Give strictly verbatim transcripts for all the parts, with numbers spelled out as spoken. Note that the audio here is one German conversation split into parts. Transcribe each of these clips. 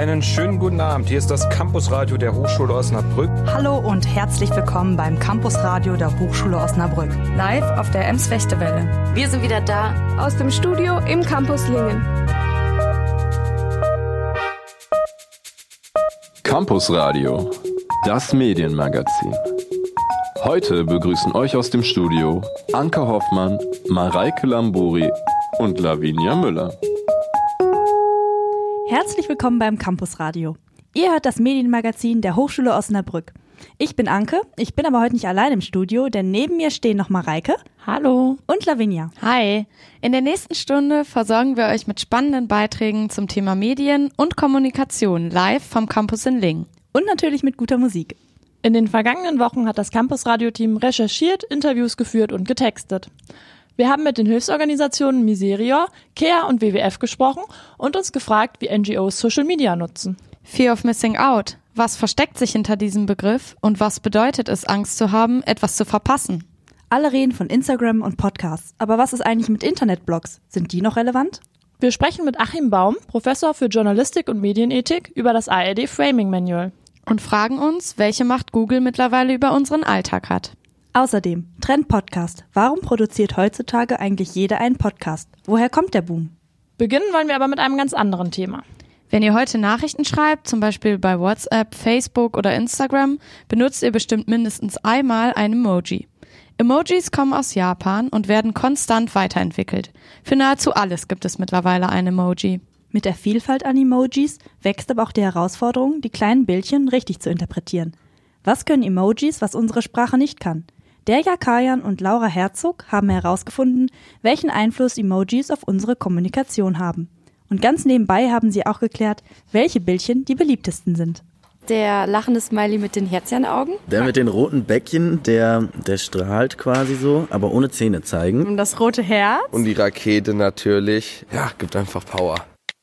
Einen schönen guten Abend. Hier ist das Campusradio der Hochschule Osnabrück. Hallo und herzlich willkommen beim Campusradio der Hochschule Osnabrück. Live auf der Ems-Fechtewelle. Wir sind wieder da aus dem Studio im Campus Lingen. Campusradio, das Medienmagazin. Heute begrüßen euch aus dem Studio Anke Hoffmann, Mareike Lambori und Lavinia Müller. Herzlich willkommen beim Campusradio. Ihr hört das Medienmagazin der Hochschule Osnabrück. Ich bin Anke, ich bin aber heute nicht allein im Studio, denn neben mir stehen noch Mareike. Hallo. Und Lavinia. Hi. In der nächsten Stunde versorgen wir euch mit spannenden Beiträgen zum Thema Medien und Kommunikation live vom Campus in Lingen. Und natürlich mit guter Musik. In den vergangenen Wochen hat das Campusradio-Team recherchiert, Interviews geführt und getextet. Wir haben mit den Hilfsorganisationen Miserior, C E A und W W F gesprochen und uns gefragt, wie N G Os Social Media nutzen. Fear of Missing Out. Was versteckt sich hinter diesem Begriff und was bedeutet es, Angst zu haben, etwas zu verpassen? Alle reden von Instagram und Podcasts. Aber was ist eigentlich mit Internetblogs? Sind die noch relevant? Wir sprechen mit Achim Baum, Professor für Journalistik und Medienethik, über das A R D Framing Manual. Und fragen uns, welche Macht Google mittlerweile über unseren Alltag hat. Außerdem, Trend Podcast. Warum produziert heutzutage eigentlich jeder einen Podcast? Woher kommt der Boom? Beginnen wollen wir aber mit einem ganz anderen Thema. Wenn ihr heute Nachrichten schreibt, zum Beispiel bei WhatsApp, Facebook oder Instagram, benutzt ihr bestimmt mindestens einmal ein Emoji. Emojis kommen aus Japan und werden konstant weiterentwickelt. Für nahezu alles gibt es mittlerweile ein Emoji. Mit der Vielfalt an Emojis wächst aber auch die Herausforderung, die kleinen Bildchen richtig zu interpretieren. Was können Emojis, was unsere Sprache nicht kann? Derja Kajan und Laura Herzog haben herausgefunden, welchen Einfluss Emojis auf unsere Kommunikation haben. Und ganz nebenbei haben sie auch geklärt, welche Bildchen die beliebtesten sind. Der lachende Smiley mit den Herzchenaugen. Der mit den roten Bäckchen, der, der strahlt quasi so, aber ohne Zähne zeigen. Und das rote Herz. Und die Rakete natürlich. Ja, gibt einfach Power.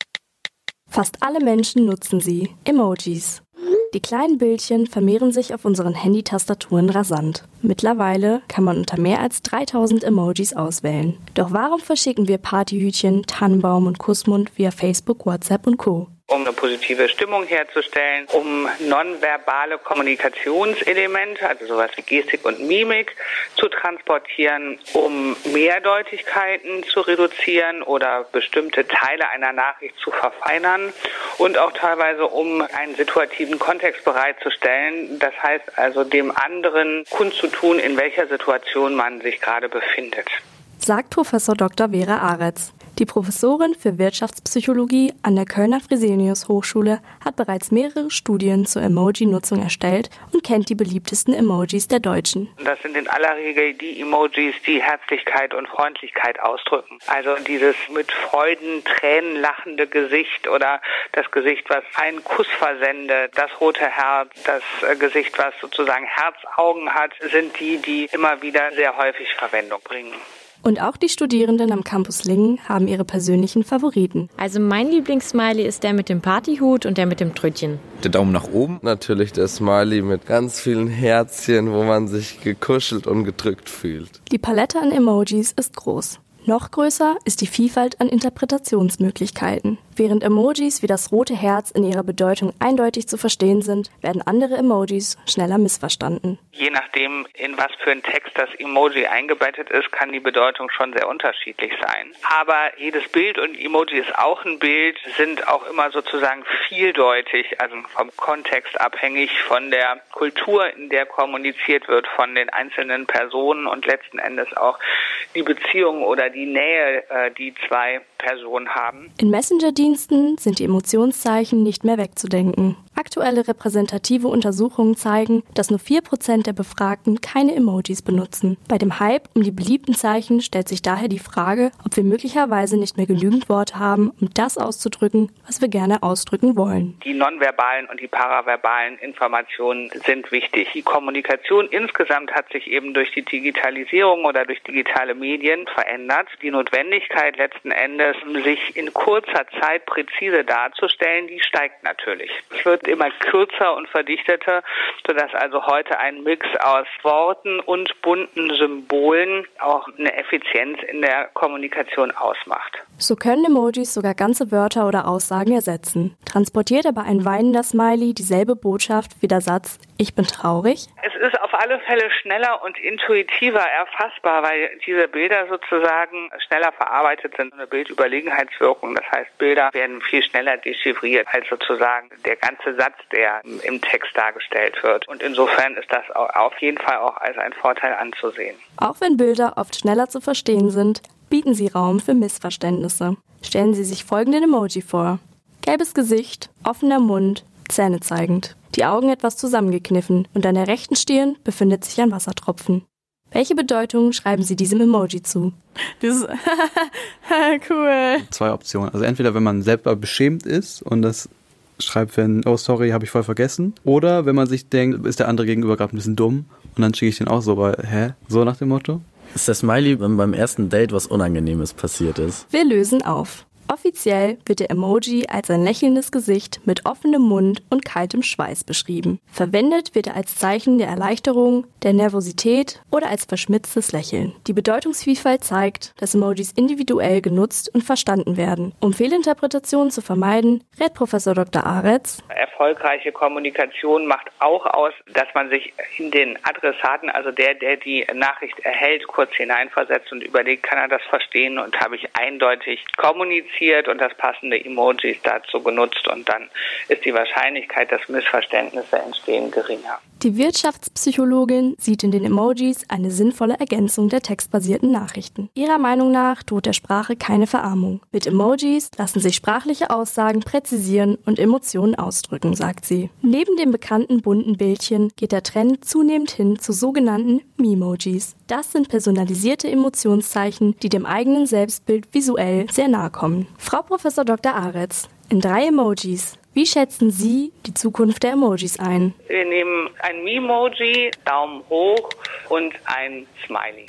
Fast alle Menschen nutzen sie, Emojis. Die kleinen Bildchen vermehren sich auf unseren Handy-Tastaturen rasant. Mittlerweile kann man unter mehr als dreitausend Emojis auswählen. Doch warum verschicken wir Partyhütchen, Tannenbaum und Kussmund via Facebook, WhatsApp und Co.? Um eine positive Stimmung herzustellen, um nonverbale Kommunikationselemente, also sowas wie Gestik und Mimik, zu transportieren, um Mehrdeutigkeiten zu reduzieren oder bestimmte Teile einer Nachricht zu verfeinern und auch teilweise um einen situativen Kontext bereitzustellen. Das heißt also dem anderen kundzutun, in welcher Situation man sich gerade befindet. Sagt Professor Doktor Vera Aretz. Die Professorin für Wirtschaftspsychologie an der Kölner Fresenius-Hochschule hat bereits mehrere Studien zur Emoji-Nutzung erstellt und kennt die beliebtesten Emojis der Deutschen. Das sind in aller Regel die Emojis, die Herzlichkeit und Freundlichkeit ausdrücken. Also dieses mit Freuden, Tränen lachende Gesicht oder das Gesicht, was einen Kuss versendet, das rote Herz, das Gesicht, was sozusagen Herzaugen hat, sind die, die immer wieder sehr häufig Verwendung bringen. Und auch die Studierenden am Campus Lingen haben ihre persönlichen Favoriten. Also mein Lieblingssmiley ist der mit dem Partyhut und der mit dem Trötchen. Der Daumen nach oben. Natürlich der Smiley mit ganz vielen Herzchen, wo man sich gekuschelt und gedrückt fühlt. Die Palette an Emojis ist groß. Noch größer ist die Vielfalt an Interpretationsmöglichkeiten. Während Emojis wie das rote Herz in ihrer Bedeutung eindeutig zu verstehen sind, werden andere Emojis schneller missverstanden. Je nachdem, in was für einen Text das Emoji eingebettet ist, kann die Bedeutung schon sehr unterschiedlich sein. Aber jedes Bild, und Emoji ist auch ein Bild, sind auch immer sozusagen vieldeutig, also vom Kontext abhängig, von der Kultur, in der kommuniziert wird, von den einzelnen Personen und letzten Endes auch die Beziehung oder die Nähe, die zwei Personen haben. In Messenger-Diensten sind die Emotionszeichen nicht mehr wegzudenken. Aktuelle repräsentative Untersuchungen zeigen, dass nur vier Prozent der Befragten keine Emojis benutzen. Bei dem Hype um die beliebten Zeichen stellt sich daher die Frage, ob wir möglicherweise nicht mehr genügend Worte haben, um das auszudrücken, was wir gerne ausdrücken wollen. Die nonverbalen und die paraverbalen Informationen sind wichtig. Die Kommunikation insgesamt hat sich eben durch die Digitalisierung oder durch digitale Medien verändert. Die Notwendigkeit letzten Endes, sich in kurzer Zeit präzise darzustellen, die steigt natürlich. Es wird immer kürzer und verdichteter, sodass also heute ein Mix aus Worten und bunten Symbolen auch eine Effizienz in der Kommunikation ausmacht. So können Emojis sogar ganze Wörter oder Aussagen ersetzen. Transportiert aber ein weinender Smiley dieselbe Botschaft wie der Satz „Ich bin traurig"? Es ist auf alle Fälle schneller und intuitiver erfassbar, weil diese Bilder sozusagen schneller verarbeitet sind. Eine Bildüberlegenheitswirkung, das heißt, Bilder werden viel schneller dechiffriert als sozusagen der ganze Satz, der im Text dargestellt wird. Und insofern ist das auf jeden Fall auch als ein Vorteil anzusehen. Auch wenn Bilder oft schneller zu verstehen sind, bieten sie Raum für Missverständnisse. Stellen Sie sich folgenden Emoji vor. Gelbes Gesicht, offener Mund, Zähne zeigend. Die Augen etwas zusammengekniffen und an der rechten Stirn befindet sich ein Wassertropfen. Welche Bedeutung schreiben Sie diesem Emoji zu? Dieses cool. Zwei Optionen. Also entweder, wenn man selber beschämt ist und das schreibt, wenn, oh sorry, habe ich voll vergessen. Oder wenn man sich denkt, ist der andere gegenüber gerade ein bisschen dumm und dann schicke ich den auch so, weil, hä? So nach dem Motto? Ist der Smiley, wenn beim ersten Date was Unangenehmes passiert ist? Wir lösen auf. Offiziell wird der Emoji als ein lächelndes Gesicht mit offenem Mund und kaltem Schweiß beschrieben. Verwendet wird er als Zeichen der Erleichterung, der Nervosität oder als verschmitztes Lächeln. Die Bedeutungsvielfalt zeigt, dass Emojis individuell genutzt und verstanden werden. Um Fehlinterpretationen zu vermeiden, rät Professor Doktor Aretz: Erfolgreiche Kommunikation macht auch aus, dass man sich in den Adressaten, also der, der die Nachricht erhält, kurz hineinversetzt und überlegt, kann er das verstehen und habe ich eindeutig kommuniziert und das passende Emojis dazu genutzt und dann ist die Wahrscheinlichkeit, dass Missverständnisse entstehen, geringer. Die Wirtschaftspsychologin sieht in den Emojis eine sinnvolle Ergänzung der textbasierten Nachrichten. Ihrer Meinung nach droht der Sprache keine Verarmung. Mit Emojis lassen sich sprachliche Aussagen präzisieren und Emotionen ausdrücken, sagt sie. Neben den bekannten bunten Bildchen geht der Trend zunehmend hin zu sogenannten Memojis. Das sind personalisierte Emotionszeichen, die dem eigenen Selbstbild visuell sehr nahe kommen. Frau Professor Doktor Aretz, in drei Emojis. Wie schätzen Sie die Zukunft der Emojis ein? Wir nehmen ein Memoji, Daumen hoch und ein Smiley.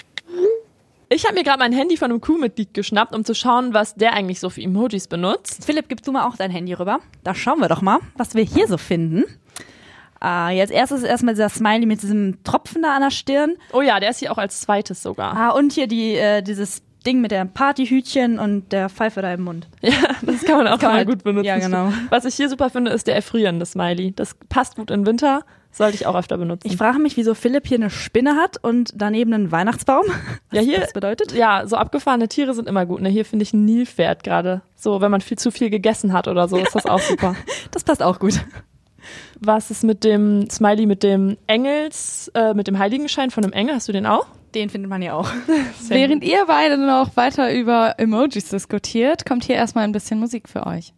Ich habe mir gerade mein Handy von einem Crewmitglied geschnappt, um zu schauen, was der eigentlich so für Emojis benutzt. Philipp, gibst du mal auch dein Handy rüber? Da schauen wir doch mal, was wir hier so finden. Ah, jetzt erstes erstmal dieser Smiley mit diesem Tropfen da an der Stirn. Oh ja, der ist hier auch als zweites sogar. Ah, und hier die äh, dieses Ding mit dem Partyhütchen und der Pfeife da im Mund. Ja, das kann man auch kann mal gut benutzen. Ja, genau. Was ich hier super finde, ist der erfrierende Smiley. Das passt gut in Winter, sollte ich auch öfter benutzen. Ich frage mich, wieso Philipp hier eine Spinne hat und daneben einen Weihnachtsbaum. Was ja, hier, das bedeutet? Ja, so abgefahrene Tiere sind immer gut. Ne? Hier finde ich ein Nilpferd gerade. So, wenn man viel zu viel gegessen hat oder so, ist das auch super. Das passt auch gut. Was ist mit dem Smiley mit dem Engels, äh, mit dem Heiligenschein von einem Engel? Hast du den auch? Den findet man ja auch. Während ihr beide noch weiter über Emojis diskutiert, kommt hier erstmal ein bisschen Musik für euch.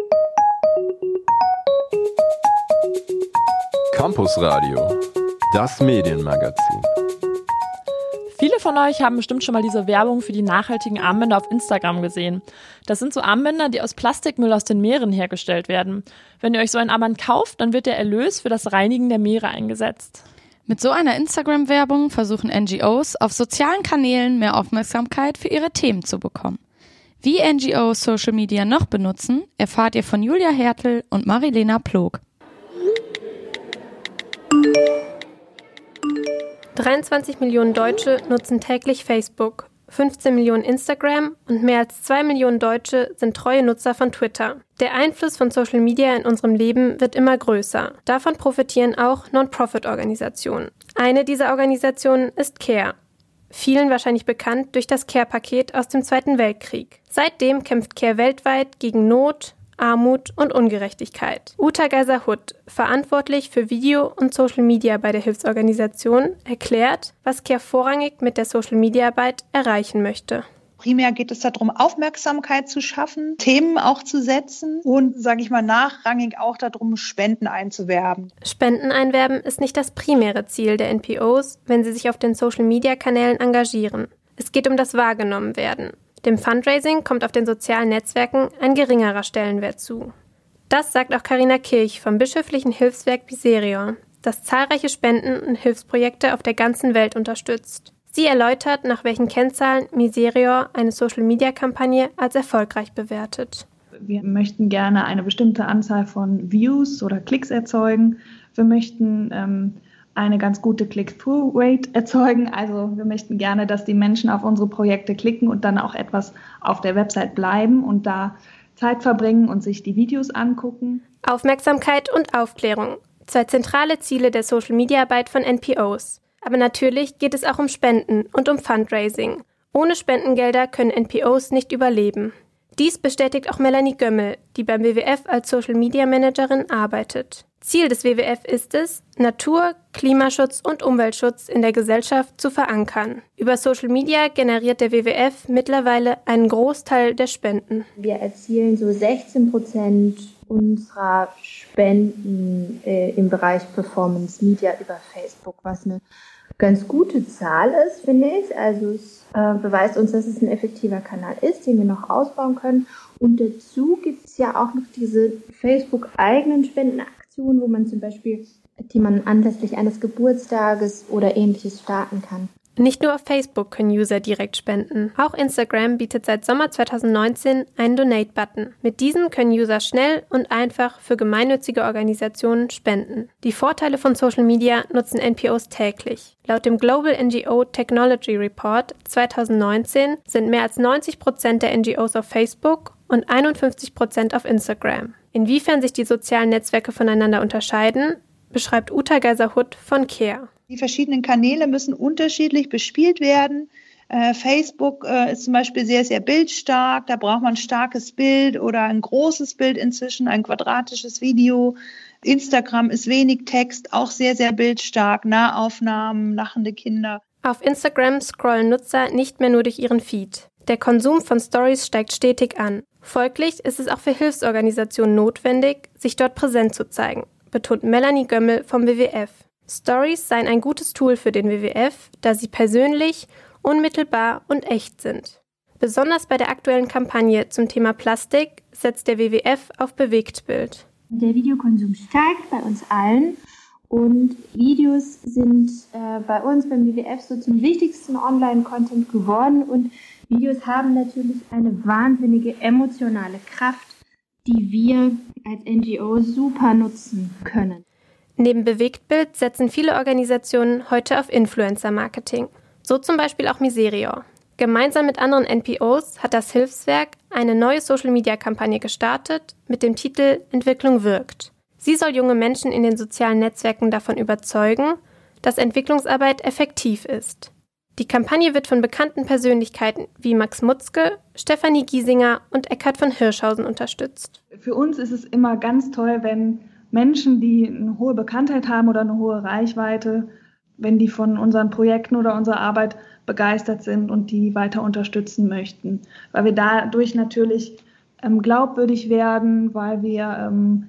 Campus Radio, das Medienmagazin. Viele von euch haben bestimmt schon mal diese Werbung für die nachhaltigen Armbänder auf Instagram gesehen. Das sind so Armbänder, die aus Plastikmüll aus den Meeren hergestellt werden. Wenn ihr euch so ein Armband kauft, dann wird der Erlös für das Reinigen der Meere eingesetzt. Mit so einer Instagram-Werbung versuchen N G Os auf sozialen Kanälen mehr Aufmerksamkeit für ihre Themen zu bekommen. Wie N G Os Social Media noch benutzen, erfahrt ihr von Julia Hertel und Marilena Plog. dreiundzwanzig Millionen Deutsche nutzen täglich Facebook, fünfzehn Millionen Instagram und mehr als zwei Millionen Deutsche sind treue Nutzer von Twitter. Der Einfluss von Social Media in unserem Leben wird immer größer. Davon profitieren auch Non-Profit-Organisationen. Eine dieser Organisationen ist CARE. Vielen wahrscheinlich bekannt durch das CARE-Paket aus dem Zweiten Weltkrieg. Seitdem kämpft CARE weltweit gegen Not, Armut und Ungerechtigkeit. Uta Geiser-Hutt, verantwortlich für Video und Social Media bei der Hilfsorganisation, erklärt, was CARE vorrangig mit der Social Media Arbeit erreichen möchte. Primär geht es darum, Aufmerksamkeit zu schaffen, Themen auch zu setzen und, sage ich mal, nachrangig auch darum, Spenden einzuwerben. Spenden einwerben ist nicht das primäre Ziel der N P Os, wenn sie sich auf den Social-Media-Kanälen engagieren. Es geht um das Wahrgenommenwerden. Dem Fundraising kommt auf den sozialen Netzwerken ein geringerer Stellenwert zu. Das sagt auch Carina Kirch vom bischöflichen Hilfswerk Miserior, das zahlreiche Spenden und Hilfsprojekte auf der ganzen Welt unterstützt. Sie erläutert, nach welchen Kennzahlen Miserior eine Social-Media-Kampagne als erfolgreich bewertet. wir möchten gerne eine bestimmte Anzahl von Views oder Klicks erzeugen. Wir möchten ähm, eine ganz gute Click-Through-Rate erzeugen. Also wir möchten gerne, dass die Menschen auf unsere Projekte klicken und dann auch etwas auf der Website bleiben und da Zeit verbringen und sich die Videos angucken. Aufmerksamkeit und Aufklärung. Zwei zentrale Ziele der Social-Media-Arbeit von N P Os. Aber natürlich geht es auch um Spenden und um Fundraising. Ohne Spendengelder können N P Os nicht überleben. Dies bestätigt auch Melanie Gömmel, die beim W W F als Social-Media-Managerin arbeitet. Ziel des W W F ist es, Natur-, Klimaschutz und Umweltschutz in der Gesellschaft zu verankern. Über Social Media generiert der W W F mittlerweile einen Großteil der Spenden. Wir erzielen so sechzehn Prozent unserer Spenden äh, im Bereich Performance Media über Facebook, was eine ganz gute Zahl ist, finde ich. Also es äh, beweist uns, dass es ein effektiver Kanal ist, den wir noch ausbauen können. Und dazu gibt es ja auch noch diese Facebook-eigenen Spendenaktionen, wo man zum Beispiel, die man anlässlich eines Geburtstages oder Ähnliches starten kann. Nicht nur auf Facebook können User direkt spenden. Auch Instagram bietet seit Sommer zweitausendneunzehn einen Donate-Button. Mit diesem können User schnell und einfach für gemeinnützige Organisationen spenden. Die Vorteile von Social Media nutzen N P Os täglich. Laut dem Global N G O Technology Report zweitausendneunzehn sind mehr als neunzig Prozent der N G Os auf Facebook und einundfünfzig Prozent auf Instagram. Inwiefern sich die sozialen Netzwerke voneinander unterscheiden, beschreibt Uta Geiser-Hutt von Care. Die verschiedenen Kanäle müssen unterschiedlich bespielt werden. Äh, Facebook äh, ist zum Beispiel sehr, sehr bildstark. Da braucht man ein starkes Bild oder ein großes Bild inzwischen, ein quadratisches Video. Instagram ist wenig Text, auch sehr, sehr bildstark. Nahaufnahmen, lachende Kinder. Auf Instagram scrollen Nutzer nicht mehr nur durch ihren Feed. Der Konsum von Stories steigt stetig an. Folglich ist es auch für Hilfsorganisationen notwendig, sich dort präsent zu zeigen, betont Melanie Gömmel vom W W F. Stories seien ein gutes Tool für den W W F, da sie persönlich, unmittelbar und echt sind. Besonders bei der aktuellen Kampagne zum Thema Plastik setzt der W W F auf Bewegtbild. Der Videokonsum steigt bei uns allen und Videos sind äh, bei uns beim W W F so zum wichtigsten Online-Content geworden und Videos haben natürlich eine wahnsinnige emotionale Kraft, die wir als N G O super nutzen können. Neben Bewegtbild setzen viele Organisationen heute auf Influencer-Marketing. So zum Beispiel auch Miserior. Gemeinsam mit anderen N P Os hat das Hilfswerk eine neue Social-Media-Kampagne gestartet mit dem Titel Entwicklung wirkt. Sie soll junge Menschen in den sozialen Netzwerken davon überzeugen, dass Entwicklungsarbeit effektiv ist. Die Kampagne wird von bekannten Persönlichkeiten wie Max Mutzke, Stefanie Giesinger und Eckhard von Hirschhausen unterstützt. Für uns ist es immer ganz toll, wenn Menschen, die eine hohe Bekanntheit haben oder eine hohe Reichweite, wenn die von unseren Projekten oder unserer Arbeit begeistert sind und die weiter unterstützen möchten. Weil wir dadurch natürlich ähm, glaubwürdig werden, weil wir ähm,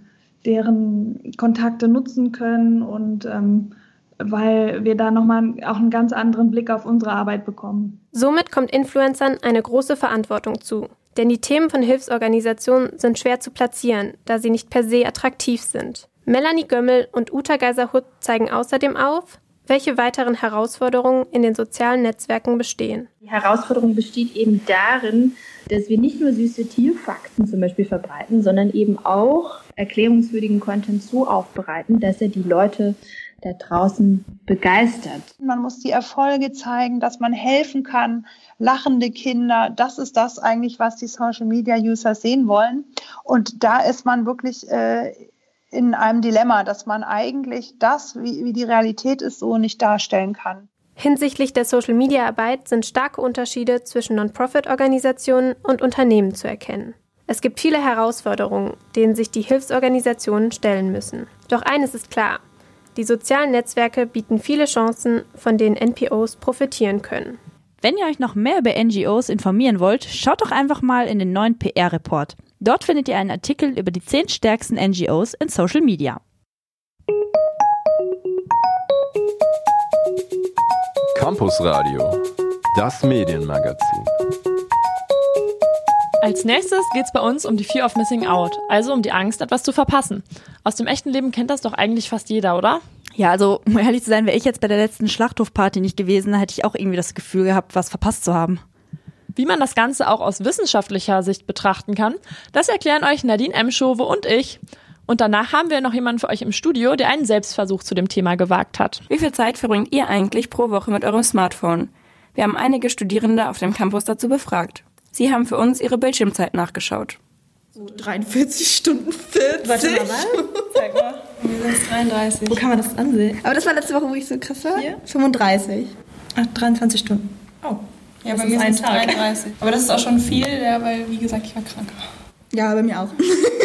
deren Kontakte nutzen können und ähm, weil wir da nochmal auch einen ganz anderen Blick auf unsere Arbeit bekommen. Somit kommt Influencern eine große Verantwortung zu. Denn die Themen von Hilfsorganisationen sind schwer zu platzieren, da sie nicht per se attraktiv sind. Melanie Gömmel und Uta Geiser-Hutt zeigen außerdem auf, welche weiteren Herausforderungen in den sozialen Netzwerken bestehen. Die Herausforderung besteht eben darin, dass wir nicht nur süße Tierfakten zum Beispiel verbreiten, sondern eben auch erklärungswürdigen Content so aufbereiten, dass er die Leute da draußen begeistert. Man muss die Erfolge zeigen, dass man helfen kann, lachende Kinder. Das ist das eigentlich, was die Social-Media-User sehen wollen. Und da ist man wirklich äh, in einem Dilemma, dass man eigentlich das, wie, wie die Realität ist, so nicht darstellen kann. Hinsichtlich der Social-Media-Arbeit sind starke Unterschiede zwischen Non-Profit-Organisationen und Unternehmen zu erkennen. Es gibt viele Herausforderungen, denen sich die Hilfsorganisationen stellen müssen. Doch eines ist klar: Die sozialen Netzwerke bieten viele Chancen, von denen N P Os profitieren können. Wenn ihr euch noch mehr über N G Os informieren wollt, schaut doch einfach mal in den neuen P R-Report. Dort findet ihr einen Artikel über die zehn stärksten N G Os in Social Media. Campus Radio, das Medienmagazin. Als nächstes geht's bei uns um die Fear of Missing Out, also um die Angst, etwas zu verpassen. Aus dem echten Leben kennt das doch eigentlich fast jeder, oder? Ja, also um ehrlich zu sein, wäre ich jetzt bei der letzten Schlachthofparty nicht gewesen, hätte ich auch irgendwie das Gefühl gehabt, was verpasst zu haben. Wie man das Ganze auch aus wissenschaftlicher Sicht betrachten kann, das erklären euch Nadine Emschove und ich. Und danach haben wir noch jemanden für euch im Studio, der einen Selbstversuch zu dem Thema gewagt hat. Wie viel Zeit verbringt ihr eigentlich pro Woche mit eurem Smartphone? Wir haben einige Studierende auf dem Campus dazu befragt. Sie haben für uns ihre Bildschirmzeit nachgeschaut. So dreiundvierzig Stunden vierzig. Warte mal, was? Zeig mal. Mir sind es dreiunddreißig. Wo kann man das ansehen? Aber das war letzte Woche, wo ich so krass war. Hier? fünfunddreißig. Ach, dreiundzwanzig Stunden. Oh. Ja, bei mir sind es dreiunddreißig. Aber das ist auch schon viel, ja, weil, wie gesagt, ich war krank. Ja, bei mir auch.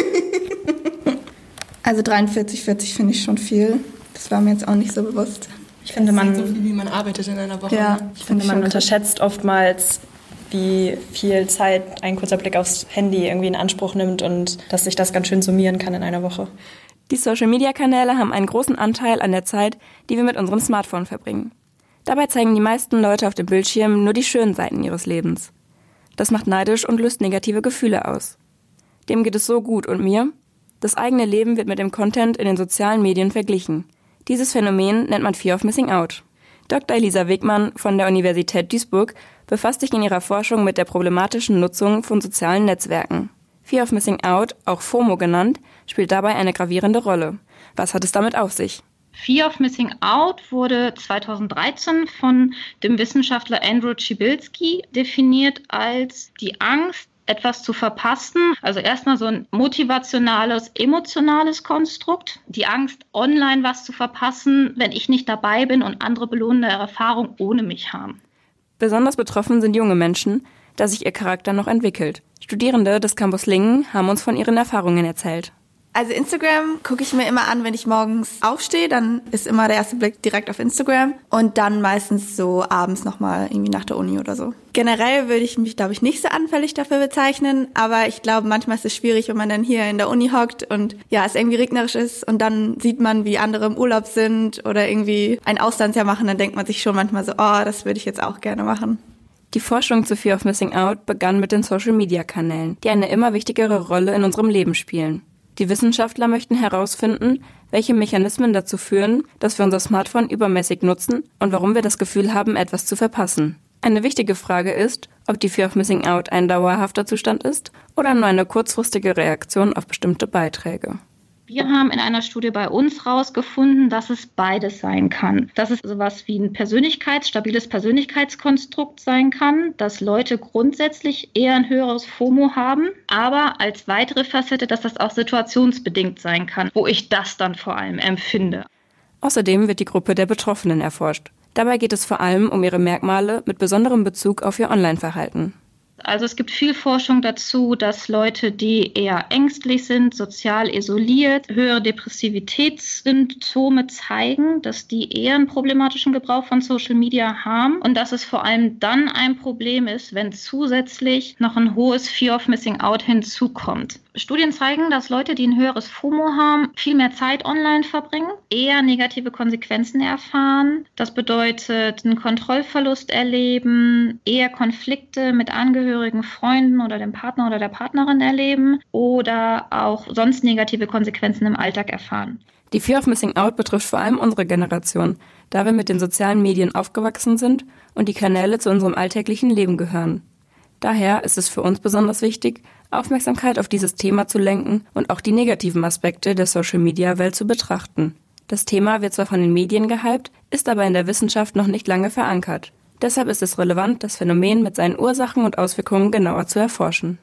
Also dreiundvierzig, vierzig finde ich schon viel. Das war mir jetzt auch nicht so bewusst. Ich finde, man so viel, wie man arbeitet in einer Woche. Ja, ich finde, man unterschätzt oftmals, wie viel Zeit ein kurzer Blick aufs Handy irgendwie in Anspruch nimmt und dass sich das ganz schön summieren kann in einer Woche. Die Social-Media-Kanäle haben einen großen Anteil an der Zeit, die wir mit unserem Smartphone verbringen. Dabei zeigen die meisten Leute auf dem Bildschirm nur die schönen Seiten ihres Lebens. Das macht neidisch und löst negative Gefühle aus. Dem geht es so gut und mir? Das eigene Leben wird mit dem Content in den sozialen Medien verglichen. Dieses Phänomen nennt man Fear of Missing Out. Doktor Elisa Wegmann von der Universität Duisburg befasst sich in ihrer Forschung mit der problematischen Nutzung von sozialen Netzwerken. Fear of Missing Out, auch FOMO genannt, spielt dabei eine gravierende Rolle. Was hat es damit auf sich? Fear of Missing Out wurde zweitausenddreizehn von dem Wissenschaftler Andrew Przybylski definiert als die Angst, etwas zu verpassen. Also erstmal so ein motivationales, emotionales Konstrukt. Die Angst, online was zu verpassen, wenn ich nicht dabei bin und andere belohnende Erfahrungen ohne mich haben. Besonders betroffen sind junge Menschen, da sich ihr Charakter noch entwickelt. Studierende des Campus Lingen haben uns von ihren Erfahrungen erzählt. Also Instagram gucke ich mir immer an, wenn ich morgens aufstehe, dann ist immer der erste Blick direkt auf Instagram und dann meistens so abends nochmal irgendwie nach der Uni oder so. Generell würde ich mich, glaube ich, nicht so anfällig dafür bezeichnen, aber ich glaube, manchmal ist es schwierig, wenn man dann hier in der Uni hockt und ja, es irgendwie regnerisch ist und dann sieht man, wie andere im Urlaub sind oder irgendwie ein Auslandsjahr machen, dann denkt man sich schon manchmal so, oh, das würde ich jetzt auch gerne machen. Die Forschung zu Fear of Missing Out begann mit den Social-Media-Kanälen, die eine immer wichtigere Rolle in unserem Leben spielen. Die Wissenschaftler möchten herausfinden, welche Mechanismen dazu führen, dass wir unser Smartphone übermäßig nutzen und warum wir das Gefühl haben, etwas zu verpassen. Eine wichtige Frage ist, ob die Fear of Missing Out ein dauerhafter Zustand ist oder nur eine kurzfristige Reaktion auf bestimmte Beiträge. Wir haben in einer Studie bei uns herausgefunden, dass es beides sein kann. Dass es sowas wie ein Persönlichkeits-, stabiles Persönlichkeitskonstrukt sein kann, dass Leute grundsätzlich eher ein höheres FOMO haben, aber als weitere Facette, dass das auch situationsbedingt sein kann, wo ich das dann vor allem empfinde. Außerdem wird die Gruppe der Betroffenen erforscht. Dabei geht es vor allem um ihre Merkmale mit besonderem Bezug auf ihr Online-Verhalten. Also es gibt viel Forschung dazu, dass Leute, die eher ängstlich sind, sozial isoliert, höhere Depressivitätssymptome zeigen, dass die eher einen problematischen Gebrauch von Social Media haben und dass es vor allem dann ein Problem ist, wenn zusätzlich noch ein hohes Fear of Missing Out hinzukommt. Studien zeigen, dass Leute, die ein höheres FOMO haben, viel mehr Zeit online verbringen, eher negative Konsequenzen erfahren. Das bedeutet einen Kontrollverlust erleben, eher Konflikte mit Angehörigen, Freunden oder dem Partner oder der Partnerin erleben oder auch sonst negative Konsequenzen im Alltag erfahren. Die Fear of Missing Out betrifft vor allem unsere Generation, da wir mit den sozialen Medien aufgewachsen sind und die Kanäle zu unserem alltäglichen Leben gehören. Daher ist es für uns besonders wichtig, Aufmerksamkeit auf dieses Thema zu lenken und auch die negativen Aspekte der Social-Media-Welt zu betrachten. Das Thema wird zwar von den Medien gehypt, ist aber in der Wissenschaft noch nicht lange verankert. Deshalb ist es relevant, das Phänomen mit seinen Ursachen und Auswirkungen genauer zu erforschen.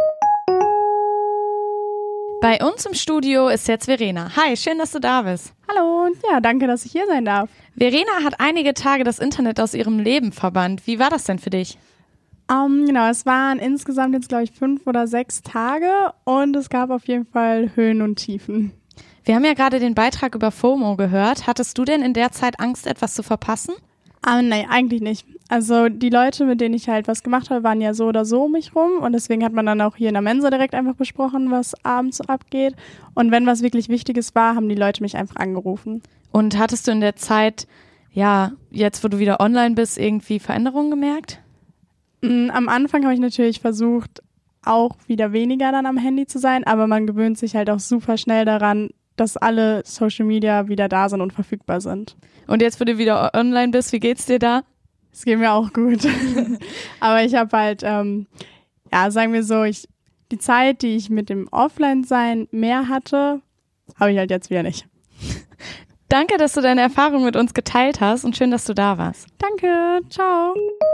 Bei uns im Studio ist jetzt Verena. Hi, schön, dass du da bist. Hallo, ja, danke, dass ich hier sein darf. Verena hat einige Tage das Internet aus ihrem Leben verbannt. Wie war das denn für dich? Um, genau, es waren insgesamt jetzt, glaube ich, fünf oder sechs Tage und es gab auf jeden Fall Höhen und Tiefen. Wir haben ja gerade den Beitrag über FOMO gehört. Hattest du denn in der Zeit Angst, etwas zu verpassen? Um, nein, eigentlich nicht. Also die Leute, mit denen ich halt was gemacht habe, waren ja so oder so um mich rum und deswegen hat man dann auch hier in der Mensa direkt einfach besprochen, was abends so abgeht. Und wenn was wirklich Wichtiges war, haben die Leute mich einfach angerufen. Und hattest du in der Zeit, ja, jetzt wo du wieder online bist, irgendwie Veränderungen gemerkt? Am Anfang habe ich natürlich versucht, auch wieder weniger dann am Handy zu sein, aber man gewöhnt sich halt auch super schnell daran, dass alle Social Media wieder da sind und verfügbar sind. Und jetzt, wo du wieder online bist, wie geht's dir da? Es geht mir auch gut. Aber ich habe halt, ähm, ja, sagen wir so, ich die Zeit, die ich mit dem Offline-Sein mehr hatte, habe ich halt jetzt wieder nicht. Danke, dass du deine Erfahrung mit uns geteilt hast und schön, dass du da warst. Danke, ciao.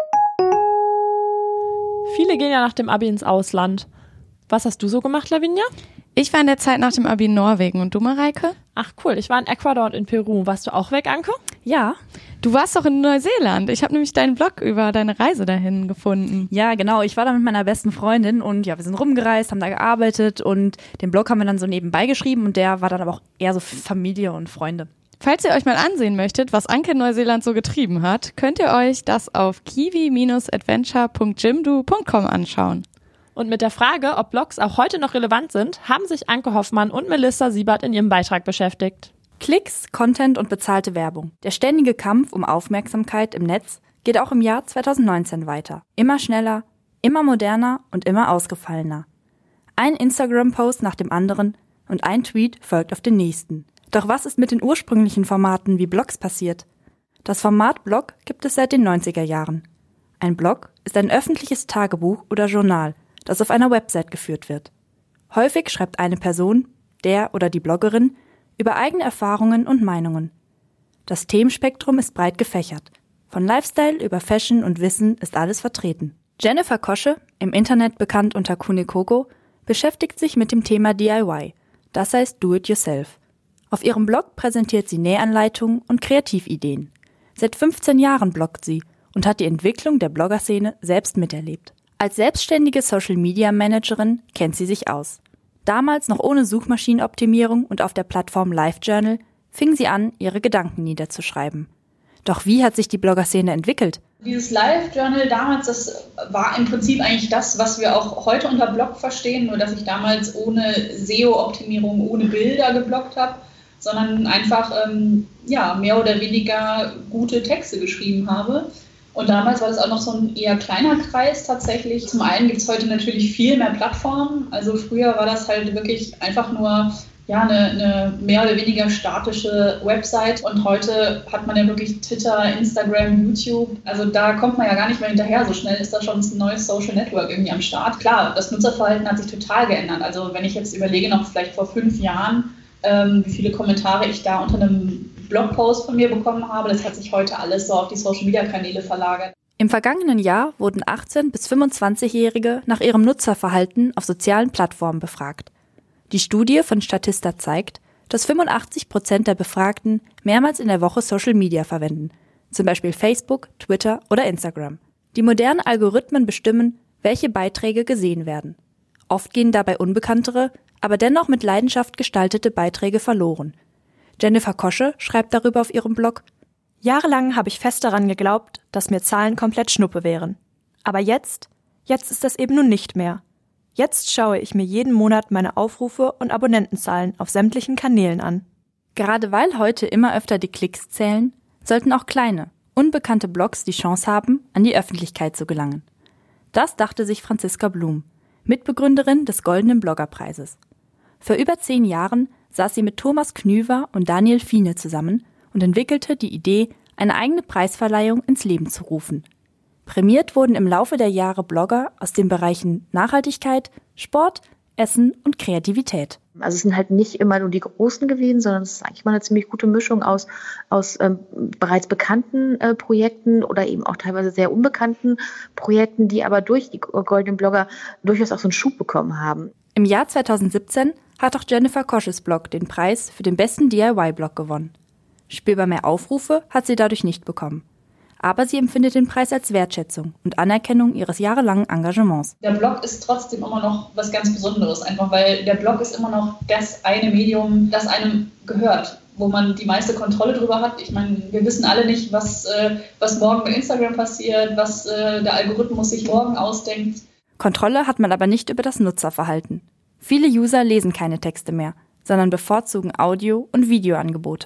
Viele gehen ja nach dem Abi ins Ausland. Was hast du so gemacht, Lavinia? Ich war in der Zeit nach dem Abi in Norwegen. Und du, Mareike? Ach cool, ich war in Ecuador und in Peru. Warst du auch weg, Anke? Ja. Du warst doch in Neuseeland. Ich habe nämlich deinen Blog über deine Reise dahin gefunden. Ja, genau. Ich war da mit meiner besten Freundin und ja, wir sind rumgereist, haben da gearbeitet und den Blog haben wir dann so nebenbei geschrieben und der war dann aber auch eher so für Familie und Freunde. Falls ihr euch mal ansehen möchtet, was Anke in Neuseeland so getrieben hat, könnt ihr euch das auf kiwi adventure punkt jimdo punkt com anschauen. Und mit der Frage, ob Blogs auch heute noch relevant sind, haben sich Anke Hoffmann und Melissa Siebert in ihrem Beitrag beschäftigt. Klicks, Content und bezahlte Werbung. Der ständige Kampf um Aufmerksamkeit im Netz geht auch im Jahr zweitausendneunzehn weiter. Immer schneller, immer moderner und immer ausgefallener. Ein Instagram-Post nach dem anderen und ein Tweet folgt auf den nächsten. Doch was ist mit den ursprünglichen Formaten wie Blogs passiert? Das Format Blog gibt es seit den neunziger Jahren. Ein Blog ist ein öffentliches Tagebuch oder Journal, das auf einer Website geführt wird. Häufig schreibt eine Person, der oder die Bloggerin, über eigene Erfahrungen und Meinungen. Das Themenspektrum ist breit gefächert. Von Lifestyle über Fashion und Wissen ist alles vertreten. Jennifer Kosche, im Internet bekannt unter Kunekoko, beschäftigt sich mit dem Thema D I Y, das heißt Do-it-yourself. Auf ihrem Blog präsentiert sie Nähanleitungen und Kreativideen. Seit fünfzehn Jahren bloggt sie und hat die Entwicklung der Bloggerszene selbst miterlebt. Als selbstständige Social-Media-Managerin kennt sie sich aus. Damals noch ohne Suchmaschinenoptimierung und auf der Plattform LiveJournal fing sie an, ihre Gedanken niederzuschreiben. Doch wie hat sich die Bloggerszene entwickelt? Dieses LiveJournal damals, das war im Prinzip eigentlich das, was wir auch heute unter Blog verstehen, nur dass ich damals ohne S E O-Optimierung, ohne Bilder gebloggt habe, sondern einfach ähm, ja, mehr oder weniger gute Texte geschrieben habe. Und damals war das auch noch so ein eher kleiner Kreis tatsächlich. Zum einen gibt es heute natürlich viel mehr Plattformen. Also früher war das halt wirklich einfach nur ja, eine, eine mehr oder weniger statische Website. Und heute hat man ja wirklich Twitter, Instagram, YouTube. Also da kommt man ja gar nicht mehr hinterher. So schnell ist da schon ein neues Social Network irgendwie am Start. Klar, das Nutzerverhalten hat sich total geändert. Also wenn ich jetzt überlege, noch vielleicht vor fünf Jahren, ähm, wie viele Kommentare ich da unter einem Blogpost von mir bekommen habe, das hat sich heute alles so auf die Social-Media-Kanäle verlagert. Im vergangenen Jahr wurden achtzehn- bis fünfundzwanzigjährige nach ihrem Nutzerverhalten auf sozialen Plattformen befragt. Die Studie von Statista zeigt, dass fünfundachtzig Prozent der Befragten mehrmals in der Woche Social Media verwenden, zum Beispiel Facebook, Twitter oder Instagram. Die modernen Algorithmen bestimmen, welche Beiträge gesehen werden. Oft gehen dabei unbekanntere, aber dennoch mit Leidenschaft gestaltete Beiträge verloren. Jennifer Kosche schreibt darüber auf ihrem Blog: Jahrelang habe ich fest daran geglaubt, dass mir Zahlen komplett Schnuppe wären. Aber jetzt, jetzt ist das eben nun nicht mehr. Jetzt schaue ich mir jeden Monat meine Aufrufe und Abonnentenzahlen auf sämtlichen Kanälen an. Gerade weil heute immer öfter die Klicks zählen, sollten auch kleine, unbekannte Blogs die Chance haben, an die Öffentlichkeit zu gelangen. Das dachte sich Franziska Blum, Mitbegründerin des Goldenen Bloggerpreises. Vor über zehn Jahren saß sie mit Thomas Knüver und Daniel Fiene zusammen und entwickelte die Idee, eine eigene Preisverleihung ins Leben zu rufen. Prämiert wurden im Laufe der Jahre Blogger aus den Bereichen Nachhaltigkeit, Sport, Essen und Kreativität. Also es sind halt nicht immer nur die Großen gewesen, sondern es ist eigentlich mal eine ziemlich gute Mischung aus, aus ähm, bereits bekannten äh, Projekten oder eben auch teilweise sehr unbekannten Projekten, die aber durch die Goldenen Blogger durchaus auch so einen Schub bekommen haben. Im Jahr zweitausendsiebzehn hat auch Jennifer Kosches Blog den Preis für den besten D I Y-Blog gewonnen. Spürbar mehr Aufrufe hat sie dadurch nicht bekommen. Aber sie empfindet den Preis als Wertschätzung und Anerkennung ihres jahrelangen Engagements. Der Blog ist trotzdem immer noch was ganz Besonderes, einfach weil der Blog ist immer noch das eine Medium, das einem gehört, wo man die meiste Kontrolle drüber hat. Ich meine, wir wissen alle nicht, was, äh, was morgen bei Instagram passiert, was äh, der Algorithmus sich morgen ausdenkt. Kontrolle hat man aber nicht über das Nutzerverhalten. Viele User lesen keine Texte mehr, sondern bevorzugen Audio- und Videoangebote.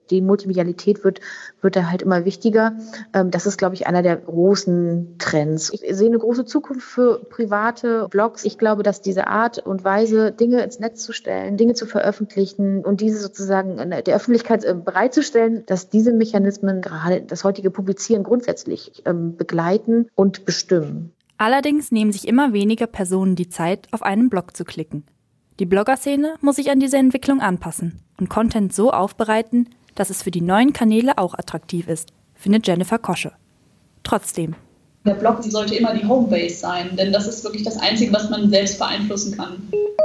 die Multimedialität wird, wird da halt immer wichtiger. Ähm, das ist, glaube ich, einer der großen Trends. Ich sehe eine große Zukunft für private Blogs. Ich glaube, dass diese Art und Weise, Dinge ins Netz zu stellen, Dinge zu veröffentlichen und diese sozusagen der Öffentlichkeit bereitzustellen, dass diese Mechanismen gerade das heutige Publizieren grundsätzlich ähm, begleiten und bestimmen. Allerdings nehmen sich immer weniger Personen die Zeit, auf einen Blog zu klicken. Die Blogger-Szene muss sich an diese Entwicklung anpassen und Content so aufbereiten, dass es für die neuen Kanäle auch attraktiv ist, findet Jennifer Kosche. Trotzdem. Der Blog sollte immer die Homebase sein, denn das ist wirklich das Einzige, was man selbst beeinflussen kann.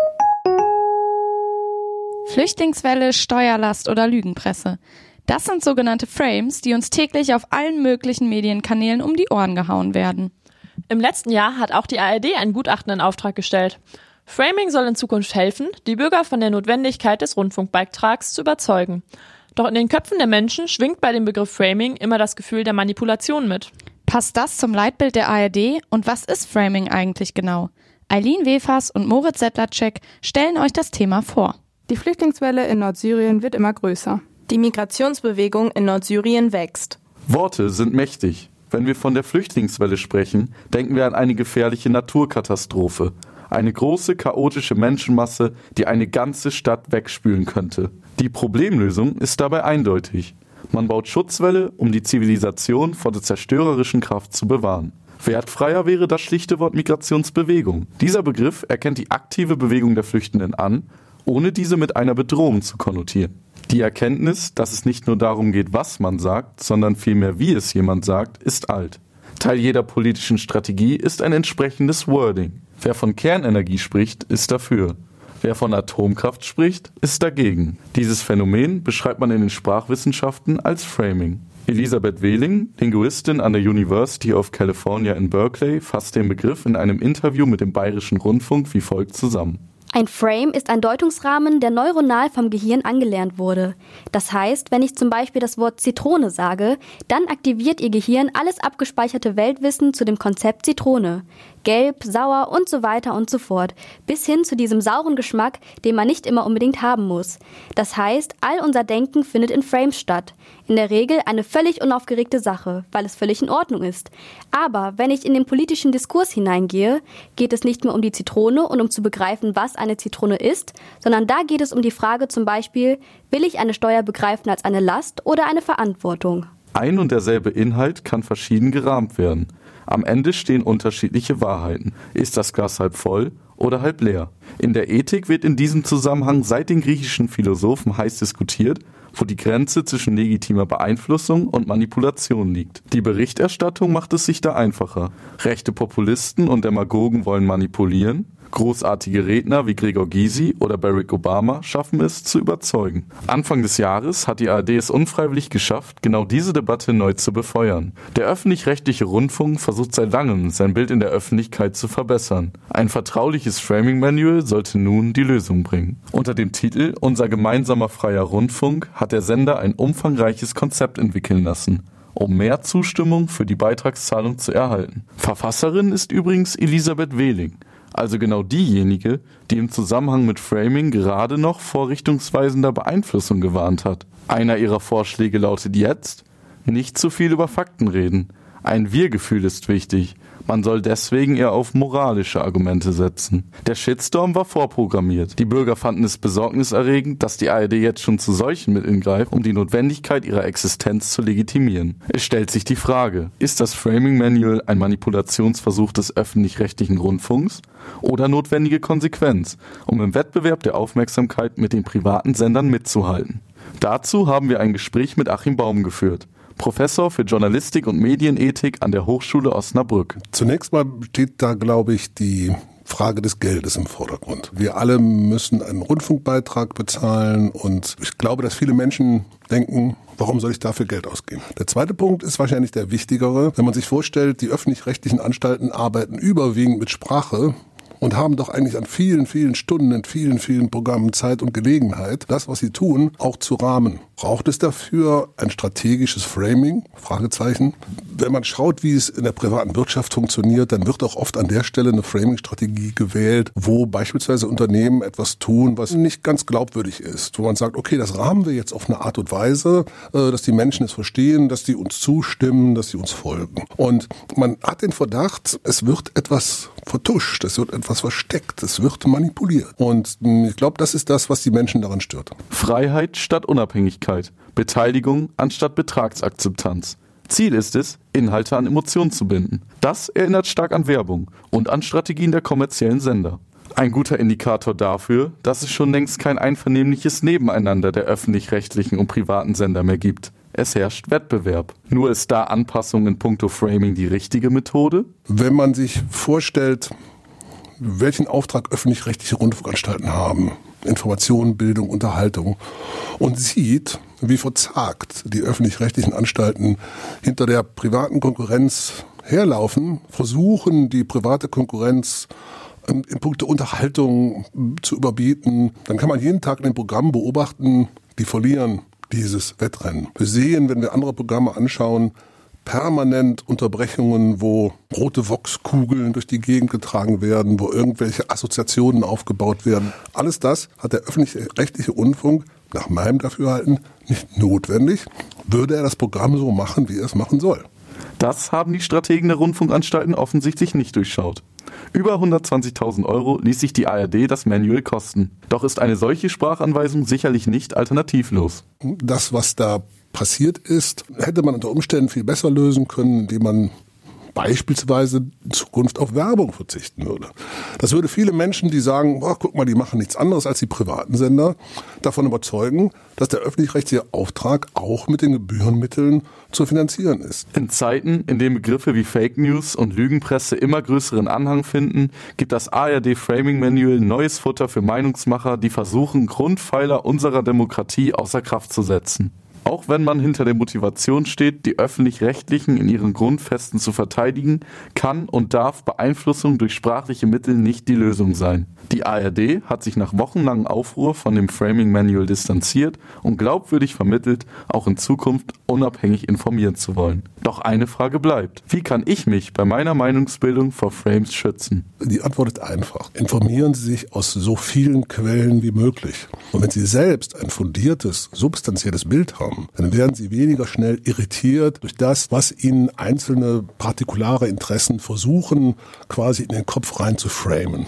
Flüchtlingswelle, Steuerlast oder Lügenpresse. Das sind sogenannte Frames, die uns täglich auf allen möglichen Medienkanälen um die Ohren gehauen werden. Im letzten Jahr hat auch die A R D ein Gutachten in Auftrag gestellt. Framing soll in Zukunft helfen, die Bürger von der Notwendigkeit des Rundfunkbeitrags zu überzeugen. Doch in den Köpfen der Menschen schwingt bei dem Begriff Framing immer das Gefühl der Manipulation mit. Passt das zum Leitbild der A R D? Und was ist Framing eigentlich genau? Eileen Wefers und Moritz Sedlacek stellen euch das Thema vor. Die Flüchtlingswelle in Nordsyrien wird immer größer. Die Migrationsbewegung in Nordsyrien wächst. Worte sind mächtig. Wenn wir von der Flüchtlingswelle sprechen, denken wir an eine gefährliche Naturkatastrophe. Eine große, chaotische Menschenmasse, die eine ganze Stadt wegspülen könnte. Die Problemlösung ist dabei eindeutig. Man baut Schutzwälle, um die Zivilisation vor der zerstörerischen Kraft zu bewahren. Wertfreier wäre das schlichte Wort Migrationsbewegung. Dieser Begriff erkennt die aktive Bewegung der Flüchtenden an, ohne diese mit einer Bedrohung zu konnotieren. Die Erkenntnis, dass es nicht nur darum geht, was man sagt, sondern vielmehr, wie es jemand sagt, ist alt. Teil jeder politischen Strategie ist ein entsprechendes Wording. Wer von Kernenergie spricht, ist dafür. Wer von Atomkraft spricht, ist dagegen. Dieses Phänomen beschreibt man in den Sprachwissenschaften als Framing. Elisabeth Wehling, Linguistin an der University of California in Berkeley, fasst den Begriff in einem Interview mit dem Bayerischen Rundfunk wie folgt zusammen. Ein Frame ist ein Deutungsrahmen, der neuronal vom Gehirn angelernt wurde. Das heißt, wenn ich zum Beispiel das Wort Zitrone sage, dann aktiviert Ihr Gehirn alles abgespeicherte Weltwissen zu dem Konzept Zitrone. Gelb, sauer und so weiter und so fort, bis hin zu diesem sauren Geschmack, den man nicht immer unbedingt haben muss. Das heißt, all unser Denken findet in Frames statt. In der Regel eine völlig unaufgeregte Sache, weil es völlig in Ordnung ist. Aber wenn ich in den politischen Diskurs hineingehe, geht es nicht mehr um die Zitrone und um zu begreifen, was eine Zitrone ist, sondern da geht es um die Frage zum Beispiel, will ich eine Steuer begreifen als eine Last oder eine Verantwortung? Ein und derselbe Inhalt kann verschieden gerahmt werden. Am Ende stehen unterschiedliche Wahrheiten. Ist das Glas halb voll oder halb leer? In der Ethik wird in diesem Zusammenhang seit den griechischen Philosophen heiß diskutiert, wo die Grenze zwischen legitimer Beeinflussung und Manipulation liegt. Die Berichterstattung macht es sich da einfacher. Rechte Populisten und Demagogen wollen manipulieren. Großartige Redner wie Gregor Gysi oder Barack Obama schaffen es, zu überzeugen. Anfang des Jahres hat die A R D es unfreiwillig geschafft, genau diese Debatte neu zu befeuern. Der öffentlich-rechtliche Rundfunk versucht seit langem, sein Bild in der Öffentlichkeit zu verbessern. Ein vertrauliches Framing-Manual sollte nun die Lösung bringen. Unter dem Titel »Unser gemeinsamer freier Rundfunk« hat der Sender ein umfangreiches Konzept entwickeln lassen, um mehr Zustimmung für die Beitragszahlung zu erhalten. Verfasserin ist übrigens Elisabeth Wehling. Also genau diejenige, die im Zusammenhang mit Framing gerade noch vor richtungsweisender Beeinflussung gewarnt hat. Einer ihrer Vorschläge lautet jetzt: Nicht zu viel über Fakten reden. Ein Wir-Gefühl ist wichtig. Man soll deswegen eher auf moralische Argumente setzen. Der Shitstorm war vorprogrammiert. Die Bürger fanden es besorgniserregend, dass die A R D jetzt schon zu solchen Mitteln greift, um die Notwendigkeit ihrer Existenz zu legitimieren. Es stellt sich die Frage, ist das Framing Manual ein Manipulationsversuch des öffentlich-rechtlichen Rundfunks oder notwendige Konsequenz, um im Wettbewerb der Aufmerksamkeit mit den privaten Sendern mitzuhalten? Dazu haben wir ein Gespräch mit Achim Baum geführt, Professor für Journalistik und Medienethik an der Hochschule Osnabrück. Zunächst mal steht da, glaube ich, die Frage des Geldes im Vordergrund. Wir alle müssen einen Rundfunkbeitrag bezahlen und ich glaube, dass viele Menschen denken, warum soll ich dafür Geld ausgeben? Der zweite Punkt ist wahrscheinlich der wichtigere. Wenn man sich vorstellt, die öffentlich-rechtlichen Anstalten arbeiten überwiegend mit Sprache und haben doch eigentlich an vielen, vielen Stunden, in vielen, vielen Programmen Zeit und Gelegenheit, das, was sie tun, auch zu rahmen. Braucht es dafür ein strategisches Framing? Fragezeichen. Wenn man schaut, wie es in der privaten Wirtschaft funktioniert, dann wird auch oft an der Stelle eine Framing-Strategie gewählt, wo beispielsweise Unternehmen etwas tun, was nicht ganz glaubwürdig ist. Wo man sagt, okay, das rahmen wir jetzt auf eine Art und Weise, dass die Menschen es verstehen, dass die uns zustimmen, dass sie uns folgen. Und man hat den Verdacht, es wird etwas vertuscht, es wird etwas versteckt, es wird manipuliert. Und ich glaube, das ist das, was die Menschen daran stört. Freiheit statt Unabhängigkeit, Beteiligung anstatt Betragsakzeptanz. Ziel ist es, Inhalte an Emotionen zu binden. Das erinnert stark an Werbung und an Strategien der kommerziellen Sender. Ein guter Indikator dafür, dass es schon längst kein einvernehmliches Nebeneinander der öffentlich-rechtlichen und privaten Sender mehr gibt. Es herrscht Wettbewerb. Nur ist da Anpassung in puncto Framing die richtige Methode? Wenn man sich vorstellt, welchen Auftrag öffentlich-rechtliche Rundfunkanstalten haben, Information, Bildung, Unterhaltung, und sieht, wie verzagt die öffentlich-rechtlichen Anstalten hinter der privaten Konkurrenz herlaufen, versuchen, die private Konkurrenz in puncto Unterhaltung zu überbieten, dann kann man jeden Tag in den Programmen beobachten, die verlieren dieses Wettrennen. Wir sehen, wenn wir andere Programme anschauen, permanent Unterbrechungen, wo rote Voxkugeln durch die Gegend getragen werden, wo irgendwelche Assoziationen aufgebaut werden. Alles das hat der öffentlich-rechtliche Rundfunk nach meinem Dafürhalten nicht notwendig. Würde er das Programm so machen, wie er es machen soll. Das haben die Strategen der Rundfunkanstalten offensichtlich nicht durchschaut. Über hundertzwanzigtausend Euro ließ sich die A R D das Manual kosten. Doch ist eine solche Sprachanweisung sicherlich nicht alternativlos. Das, was da passiert ist, hätte man unter Umständen viel besser lösen können, indem man beispielsweise in Zukunft auf Werbung verzichten würde. Das würde viele Menschen, die sagen, boah, guck mal, die machen nichts anderes als die privaten Sender, davon überzeugen, dass der öffentlich-rechtliche Auftrag auch mit den Gebührenmitteln zu finanzieren ist. In Zeiten, in denen Begriffe wie Fake News und Lügenpresse immer größeren Anhang finden, gibt das A R D Framing Manual neues Futter für Meinungsmacher, die versuchen, Grundpfeiler unserer Demokratie außer Kraft zu setzen. Auch wenn man hinter der Motivation steht, die Öffentlich-Rechtlichen in ihren Grundfesten zu verteidigen, kann und darf Beeinflussung durch sprachliche Mittel nicht die Lösung sein. Die A R D hat sich nach wochenlangem Aufruhr von dem Framing Manual distanziert und glaubwürdig vermittelt, auch in Zukunft unabhängig informieren zu wollen. Doch eine Frage bleibt. Wie kann ich mich bei meiner Meinungsbildung vor Frames schützen? Die Antwort ist einfach. Informieren Sie sich aus so vielen Quellen wie möglich. Und wenn Sie selbst ein fundiertes, substanzielles Bild haben, dann werden Sie weniger schnell irritiert durch das, was Ihnen einzelne partikulare Interessen versuchen, quasi in den Kopf rein zu framen.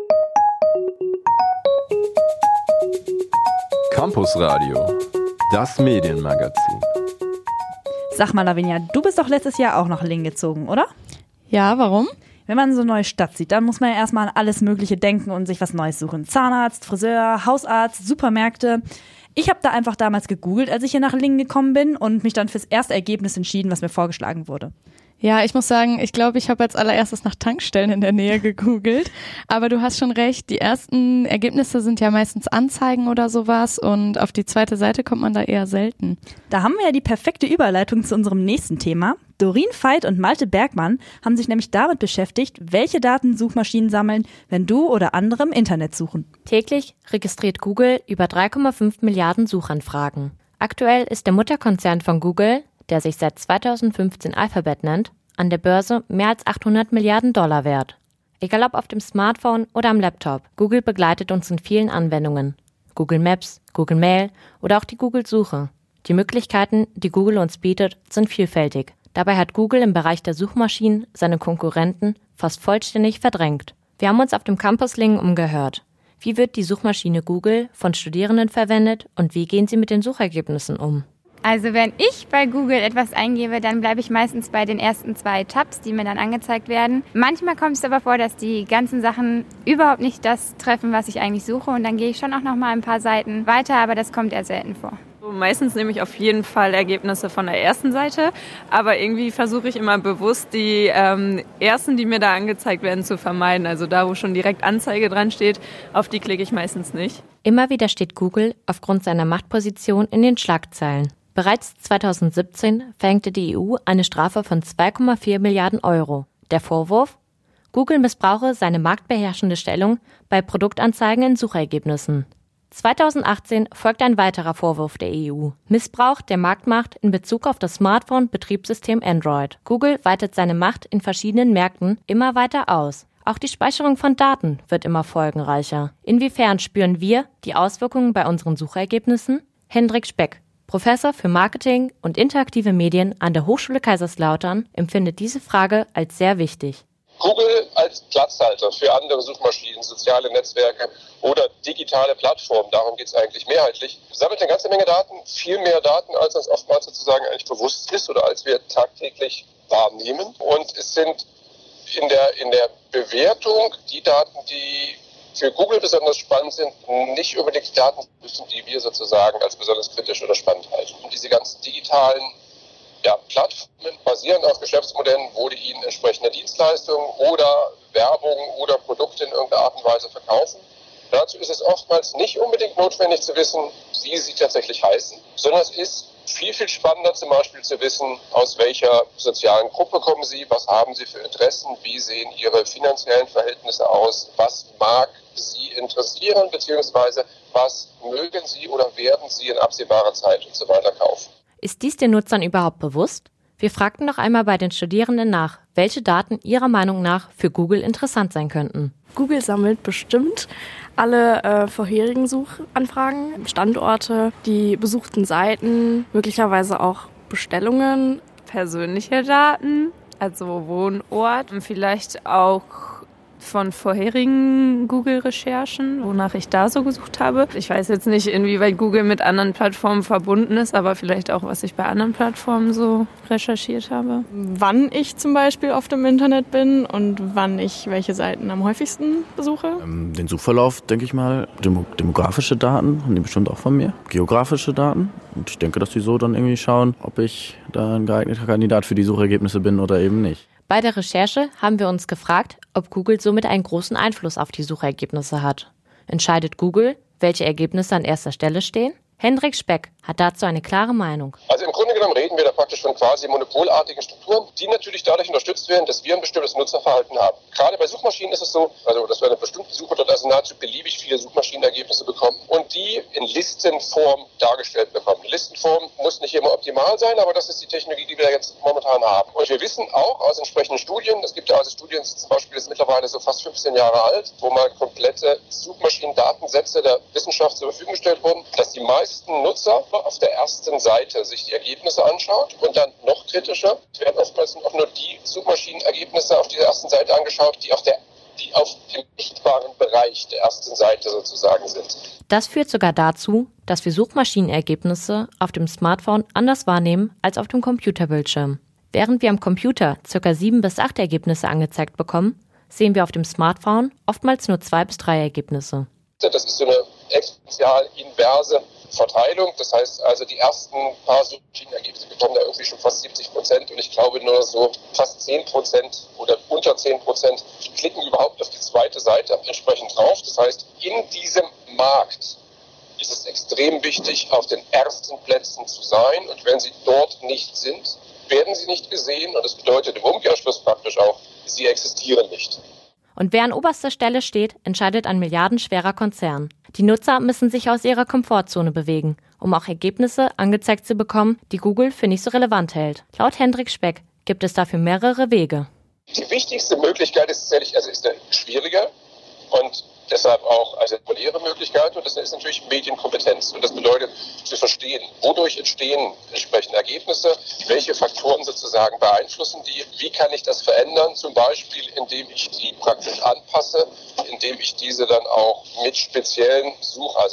Campus Radio, das Medienmagazin. Sag mal, Lavinia, du bist doch letztes Jahr auch nach Lingen gezogen, oder? Ja, warum? Wenn man so eine neue Stadt sieht, dann muss man ja erstmal an alles Mögliche denken und sich was Neues suchen. Zahnarzt, Friseur, Hausarzt, Supermärkte. Ich habe da einfach damals gegoogelt, als ich hier nach Lingen gekommen bin und mich dann fürs erste Ergebnis entschieden, was mir vorgeschlagen wurde. Ja, ich muss sagen, ich glaube, ich habe als allererstes nach Tankstellen in der Nähe gegoogelt. Aber du hast schon recht, die ersten Ergebnisse sind ja meistens Anzeigen oder sowas und auf die zweite Seite kommt man da eher selten. Da haben wir ja die perfekte Überleitung zu unserem nächsten Thema. Doreen Veit und Malte Bergmann haben sich nämlich damit beschäftigt, welche Daten Suchmaschinen sammeln, wenn du oder andere im Internet suchen. Täglich registriert Google über drei Komma fünf Milliarden Suchanfragen. Aktuell ist der Mutterkonzern von Google, der sich seit zweitausendfünfzehn Alphabet nennt, an der Börse mehr als achthundert Milliarden Dollar wert. Egal ob auf dem Smartphone oder am Laptop, Google begleitet uns in vielen Anwendungen. Google Maps, Google Mail oder auch die Google-Suche. Die Möglichkeiten, die Google uns bietet, sind vielfältig. Dabei hat Google im Bereich der Suchmaschinen seine Konkurrenten fast vollständig verdrängt. Wir haben uns auf dem Campus Lingen umgehört. Wie wird die Suchmaschine Google von Studierenden verwendet und wie gehen sie mit den Suchergebnissen um? Also wenn ich bei Google etwas eingebe, dann bleibe ich meistens bei den ersten zwei Tabs, die mir dann angezeigt werden. Manchmal kommt es aber vor, dass die ganzen Sachen überhaupt nicht das treffen, was ich eigentlich suche. Und dann gehe ich schon auch noch mal ein paar Seiten weiter, aber das kommt eher selten vor. Meistens nehme ich auf jeden Fall Ergebnisse von der ersten Seite, aber irgendwie versuche ich immer bewusst, die ähm, ersten, die mir da angezeigt werden, zu vermeiden. Also da, wo schon direkt Anzeige dran steht, auf die klicke ich meistens nicht. Immer wieder steht Google aufgrund seiner Machtposition in den Schlagzeilen. Bereits zweitausendsiebzehn verhängte die E U eine Strafe von zwei Komma vier Milliarden Euro. Der Vorwurf? Google missbrauche seine marktbeherrschende Stellung bei Produktanzeigen in Suchergebnissen. zweitausendachtzehn folgte ein weiterer Vorwurf der E U: Missbrauch der Marktmacht in Bezug auf das Smartphone-Betriebssystem Android. Google weitet seine Macht in verschiedenen Märkten immer weiter aus. Auch die Speicherung von Daten wird immer folgenreicher. Inwiefern spüren wir die Auswirkungen bei unseren Suchergebnissen? Hendrik Speck, Professor für Marketing und interaktive Medien an der Hochschule Kaiserslautern, empfindet diese Frage als sehr wichtig. Google als Platzhalter für andere Suchmaschinen, soziale Netzwerke oder digitale Plattformen, darum geht es eigentlich mehrheitlich, sammelt eine ganze Menge Daten, viel mehr Daten, als uns oftmals sozusagen eigentlich bewusst ist oder als wir tagtäglich wahrnehmen. Und es sind in der, in der Bewertung die Daten, die für Google besonders spannend sind, nicht unbedingt die Daten, die wir sozusagen als besonders kritisch oder spannend halten. Und diese ganzen digitalen ja, Plattformen basieren auf Geschäftsmodellen, wo die ihnen entsprechende Dienstleistungen oder Werbung oder Produkte in irgendeiner Art und Weise verkaufen. Dazu ist es oftmals nicht unbedingt notwendig zu wissen, wie sie tatsächlich heißen, sondern es ist viel, viel spannender zum Beispiel zu wissen, aus welcher sozialen Gruppe kommen sie, was haben sie für Interessen, wie sehen ihre finanziellen Verhältnisse aus, was mag sie interessieren, beziehungsweise was mögen sie oder werden sie in absehbarer Zeit und so weiter kaufen. Ist dies den Nutzern überhaupt bewusst? Wir fragten noch einmal bei den Studierenden nach, welche Daten ihrer Meinung nach für Google interessant sein könnten. Google sammelt bestimmt alle äh, vorherigen Suchanfragen, Standorte, die besuchten Seiten, möglicherweise auch Bestellungen. Persönliche Daten, also Wohnort und vielleicht auch von vorherigen Google-Recherchen, wonach ich da so gesucht habe. Ich weiß jetzt nicht, inwieweit Google mit anderen Plattformen verbunden ist, aber vielleicht auch, was ich bei anderen Plattformen so recherchiert habe. Wann ich zum Beispiel oft im Internet bin und wann ich welche Seiten am häufigsten besuche. Ähm, den Suchverlauf, denke ich mal, Demo- demografische Daten haben die bestimmt auch von mir. Geografische Daten. Und ich denke, dass die so dann irgendwie schauen, ob ich da ein geeigneter Kandidat für die Suchergebnisse bin oder eben nicht. Bei der Recherche haben wir uns gefragt, ob Google somit einen großen Einfluss auf die Suchergebnisse hat. Entscheidet Google, welche Ergebnisse an erster Stelle stehen? Hendrik Speck hat dazu eine klare Meinung. Also im Grunde genommen reden wir da praktisch von quasi monopolartigen Strukturen, die natürlich dadurch unterstützt werden, dass wir ein bestimmtes Nutzerverhalten haben. Gerade bei Suchmaschinen ist es so, also dass wir eine bestimmte Suche dort also nahezu beliebig viele Suchmaschinenergebnisse bekommen und die in Listenform dargestellt bekommen. Die Listenform muss nicht immer optimal sein, aber das ist die Technologie, die wir da jetzt momentan haben. Und wir wissen auch aus entsprechenden Studien, es gibt ja also Studien, zum Beispiel ist mittlerweile so fast fünfzehn Jahre alt, wo mal komplette Suchmaschinen-Datensätze der Wissenschaft zur Verfügung gestellt wurden, dass die meisten Nutzer auf der ersten Seite sich die Ergebnisse anschaut und dann noch kritischer. Es werden oftmals auch nur die Suchmaschinenergebnisse auf dieser ersten Seite angeschaut, die auf, der, die auf dem sichtbaren Bereich der ersten Seite sozusagen sind. Das führt sogar dazu, dass wir Suchmaschinenergebnisse auf dem Smartphone anders wahrnehmen als auf dem Computerbildschirm. Während wir am Computer ca. sieben bis acht Ergebnisse angezeigt bekommen, sehen wir auf dem Smartphone oftmals nur zwei bis drei Ergebnisse. Das ist so eine exponentiell inverse Verteilung. Das heißt also, die ersten paar Suchmaschinenergebnisse bekommen da irgendwie schon fast siebzig Prozent und ich glaube nur so fast zehn Prozent oder unter zehn Prozent klicken überhaupt auf die zweite Seite entsprechend drauf. Das heißt, in diesem Markt ist es extrem wichtig, auf den ersten Plätzen zu sein und wenn sie dort nicht sind, werden sie nicht gesehen und das bedeutet im Umkehrschluss praktisch auch, sie existieren nicht. Und wer an oberster Stelle steht, entscheidet ein milliardenschwerer Konzern. Die Nutzer müssen sich aus ihrer Komfortzone bewegen, um auch Ergebnisse angezeigt zu bekommen, die Google für nicht so relevant hält. Laut Hendrik Speck gibt es dafür mehrere Wege. Die wichtigste Möglichkeit ist tatsächlich, also ist eine schwierige und deshalb auch eine populäre Möglichkeit und das ist natürlich Medienkompetenz. Und das bedeutet zu verstehen, wodurch entstehen entsprechende Ergebnisse, welche Faktoren sozusagen beeinflussen die, wie kann ich das verändern, zum Beispiel indem ich die praktisch anpasse, indem ich diese dann auch mit speziellen Such, also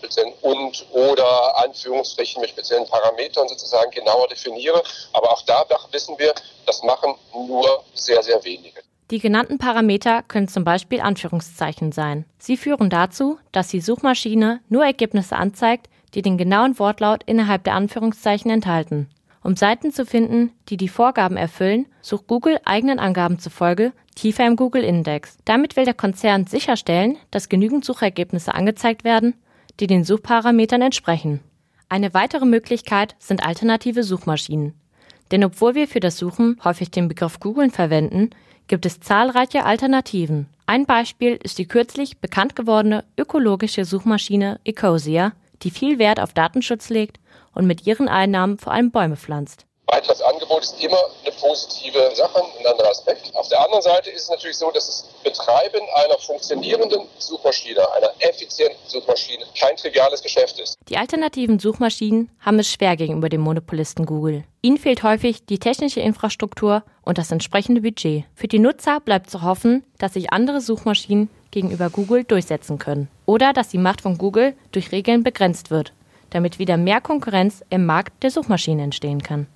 und oder Anführungsstrichen mit speziellen Parametern sozusagen genauer definiere. Aber auch da wissen wir, das machen nur sehr, sehr wenige. Die genannten Parameter können zum Beispiel Anführungszeichen sein. Sie führen dazu, dass die Suchmaschine nur Ergebnisse anzeigt, die den genauen Wortlaut innerhalb der Anführungszeichen enthalten. Um Seiten zu finden, die die Vorgaben erfüllen, sucht Google eigenen Angaben zufolge tiefer im Google-Index. Damit will der Konzern sicherstellen, dass genügend Suchergebnisse angezeigt werden, die den Suchparametern entsprechen. Eine weitere Möglichkeit sind alternative Suchmaschinen. Denn obwohl wir für das Suchen häufig den Begriff Googlen verwenden, gibt es zahlreiche Alternativen. Ein Beispiel ist die kürzlich bekannt gewordene ökologische Suchmaschine Ecosia, die viel Wert auf Datenschutz legt und mit ihren Einnahmen vor allem Bäume pflanzt. Weiteres Angebot ist immer eine positive Sache, ein anderer Aspekt. Auf der anderen Seite ist es natürlich so, dass das Betreiben einer funktionierenden Suchmaschine, einer effizienten Suchmaschine, kein triviales Geschäft ist. Die alternativen Suchmaschinen haben es schwer gegenüber dem Monopolisten Google. Ihnen fehlt häufig die technische Infrastruktur und das entsprechende Budget. Für die Nutzer bleibt zu hoffen, dass sich andere Suchmaschinen gegenüber Google durchsetzen können. Oder dass die Macht von Google durch Regeln begrenzt wird, damit wieder mehr Konkurrenz im Markt der Suchmaschinen entstehen kann.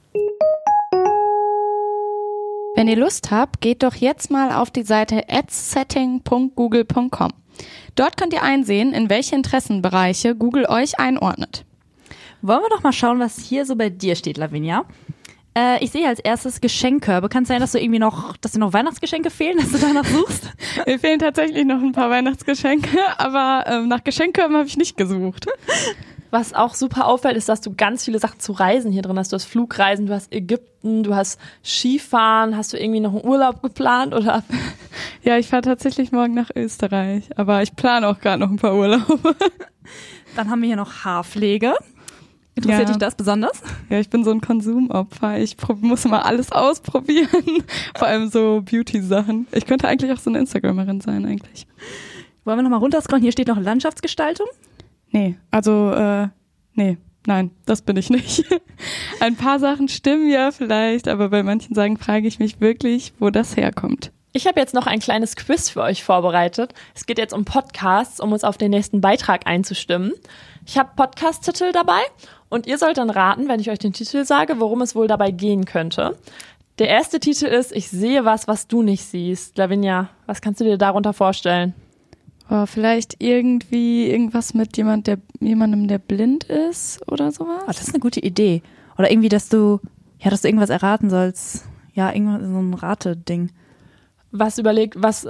Wenn ihr Lust habt, geht doch jetzt mal auf die Seite adsetting punkt google punkt com. Dort könnt ihr einsehen, in welche Interessenbereiche Google euch einordnet. Wollen wir doch mal schauen, was hier so bei dir steht, Lavinia. Äh, ich sehe als erstes Geschenkkörbe. Kann es sein, dass du irgendwie noch, dass dir noch Weihnachtsgeschenke fehlen, dass du danach suchst? Mir fehlen tatsächlich noch ein paar Weihnachtsgeschenke, aber ähm, nach Geschenkkörben habe ich nicht gesucht. Was auch super auffällt, ist, dass du ganz viele Sachen zu Reisen hier drin hast. Du hast Flugreisen, du hast Ägypten, du hast Skifahren. Hast du irgendwie noch einen Urlaub geplant oder? Ja, ich fahre tatsächlich morgen nach Österreich, aber ich plane auch gerade noch ein paar Urlaube. Dann haben wir hier noch Haarpflege. Interessiert Ja. dich das besonders? Ja, ich bin so ein Konsumopfer. Ich prob- muss immer alles ausprobieren. Vor allem so Beauty-Sachen. Ich könnte eigentlich auch so eine Instagramerin sein, eigentlich. Wollen wir nochmal runterscrollen? Hier steht noch Landschaftsgestaltung. Nee, also, äh, nee, nein, das bin ich nicht. Ein paar Sachen stimmen ja vielleicht, aber bei manchen Sachen frage ich mich wirklich, wo das herkommt. Ich habe jetzt noch ein kleines Quiz für euch vorbereitet. Es geht jetzt um Podcasts, um uns auf den nächsten Beitrag einzustimmen. Ich habe Podcast-Titel dabei und ihr sollt dann raten, wenn ich euch den Titel sage, worum es wohl dabei gehen könnte. Der erste Titel ist, ich sehe was, was du nicht siehst. Lavinia, was kannst du dir darunter vorstellen? Oh, vielleicht irgendwie irgendwas mit jemand, der, jemandem, der blind ist oder sowas? Oh, das ist eine gute Idee. Oder irgendwie, dass du, ja, dass du irgendwas erraten sollst. Ja, irgendwas, so ein Rate-Ding. Was überlegt, was,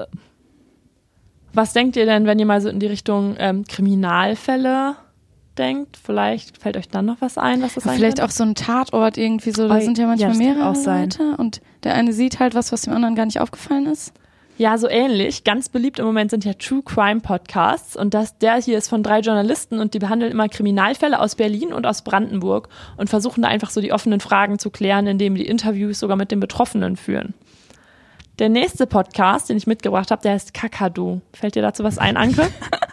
was denkt ihr denn, wenn ihr mal so in die Richtung ähm, Kriminalfälle denkt? Vielleicht fällt euch dann noch was ein, was das sein Vielleicht könnte? auch so ein Tatort irgendwie so, da Oh, sind ja manchmal ja, das kann mehrere auch sein. Leute und der eine sieht halt was, was dem anderen gar nicht aufgefallen ist. Ja, so ähnlich. Ganz beliebt im Moment sind ja True Crime Podcasts und das, der hier ist von drei Journalisten und die behandeln immer Kriminalfälle aus Berlin und aus Brandenburg und versuchen da einfach so die offenen Fragen zu klären, indem die Interviews sogar mit den Betroffenen führen. Der nächste Podcast, den ich mitgebracht habe, der heißt Kakadu. Fällt dir dazu was ein, Anke?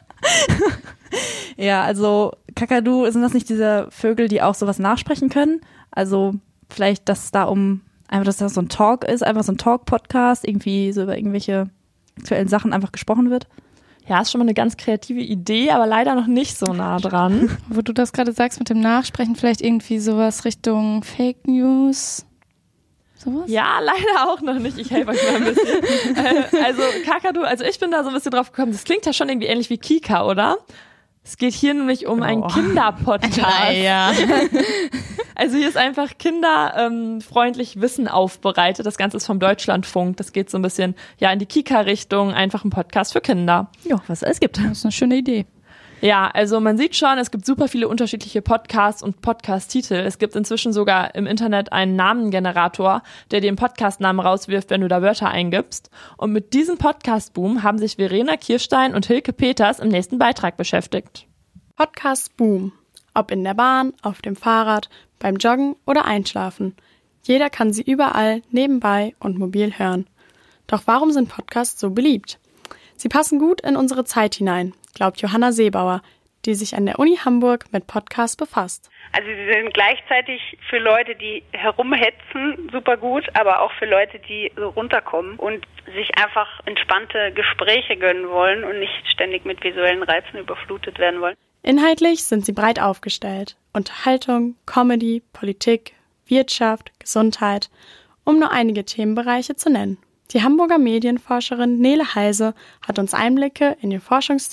Ja, also Kakadu, sind das nicht diese Vögel, die auch sowas nachsprechen können? Also vielleicht, dass da um einfach, dass das so ein Talk ist, einfach so ein Talk-Podcast, irgendwie so über irgendwelche aktuellen Sachen einfach gesprochen wird. Ja, ist schon mal eine ganz kreative Idee, aber leider noch nicht so nah dran. Wo du das gerade sagst mit dem Nachsprechen, vielleicht irgendwie sowas Richtung Fake News, sowas? Ja, leider auch noch nicht. Ich helfe euch mal ein bisschen. äh, also Kakadu, also ich bin da so ein bisschen drauf gekommen, das klingt ja schon irgendwie ähnlich wie Kika, oder? Es geht hier nämlich um einen Oh. Kinderpodcast. Naja. Also hier ist einfach kinderfreundlich Wissen aufbereitet. Das Ganze ist vom Deutschlandfunk. Das geht so ein bisschen ja in die Kika-Richtung. Einfach ein Podcast für Kinder. Ja, was es alles gibt. Das ist eine schöne Idee. Ja, also man sieht schon, es gibt super viele unterschiedliche Podcasts und Podcast-Titel. Es gibt inzwischen sogar im Internet einen Namengenerator, der dir einen Podcast-Namen rauswirft, wenn du da Wörter eingibst. Und mit diesem Podcast-Boom haben sich Verena Kirstein und Hilke Peters im nächsten Beitrag beschäftigt. Podcast Boom. Ob in der Bahn, auf dem Fahrrad, beim Joggen oder Einschlafen. Jeder kann sie überall, nebenbei und mobil hören. Doch warum sind Podcasts so beliebt? Sie passen gut in unsere Zeit hinein, glaubt Johanna Seebauer, die sich an der Uni Hamburg mit Podcasts befasst. Also sie sind gleichzeitig für Leute, die herumhetzen, super gut, aber auch für Leute, die so runterkommen und sich einfach entspannte Gespräche gönnen wollen und nicht ständig mit visuellen Reizen überflutet werden wollen. Inhaltlich sind sie breit aufgestellt. Unterhaltung, Comedy, Politik, Wirtschaft, Gesundheit, um nur einige Themenbereiche zu nennen. Die Hamburger Medienforscherin Nele Heise hat uns Einblicke in ihr Forschungsthema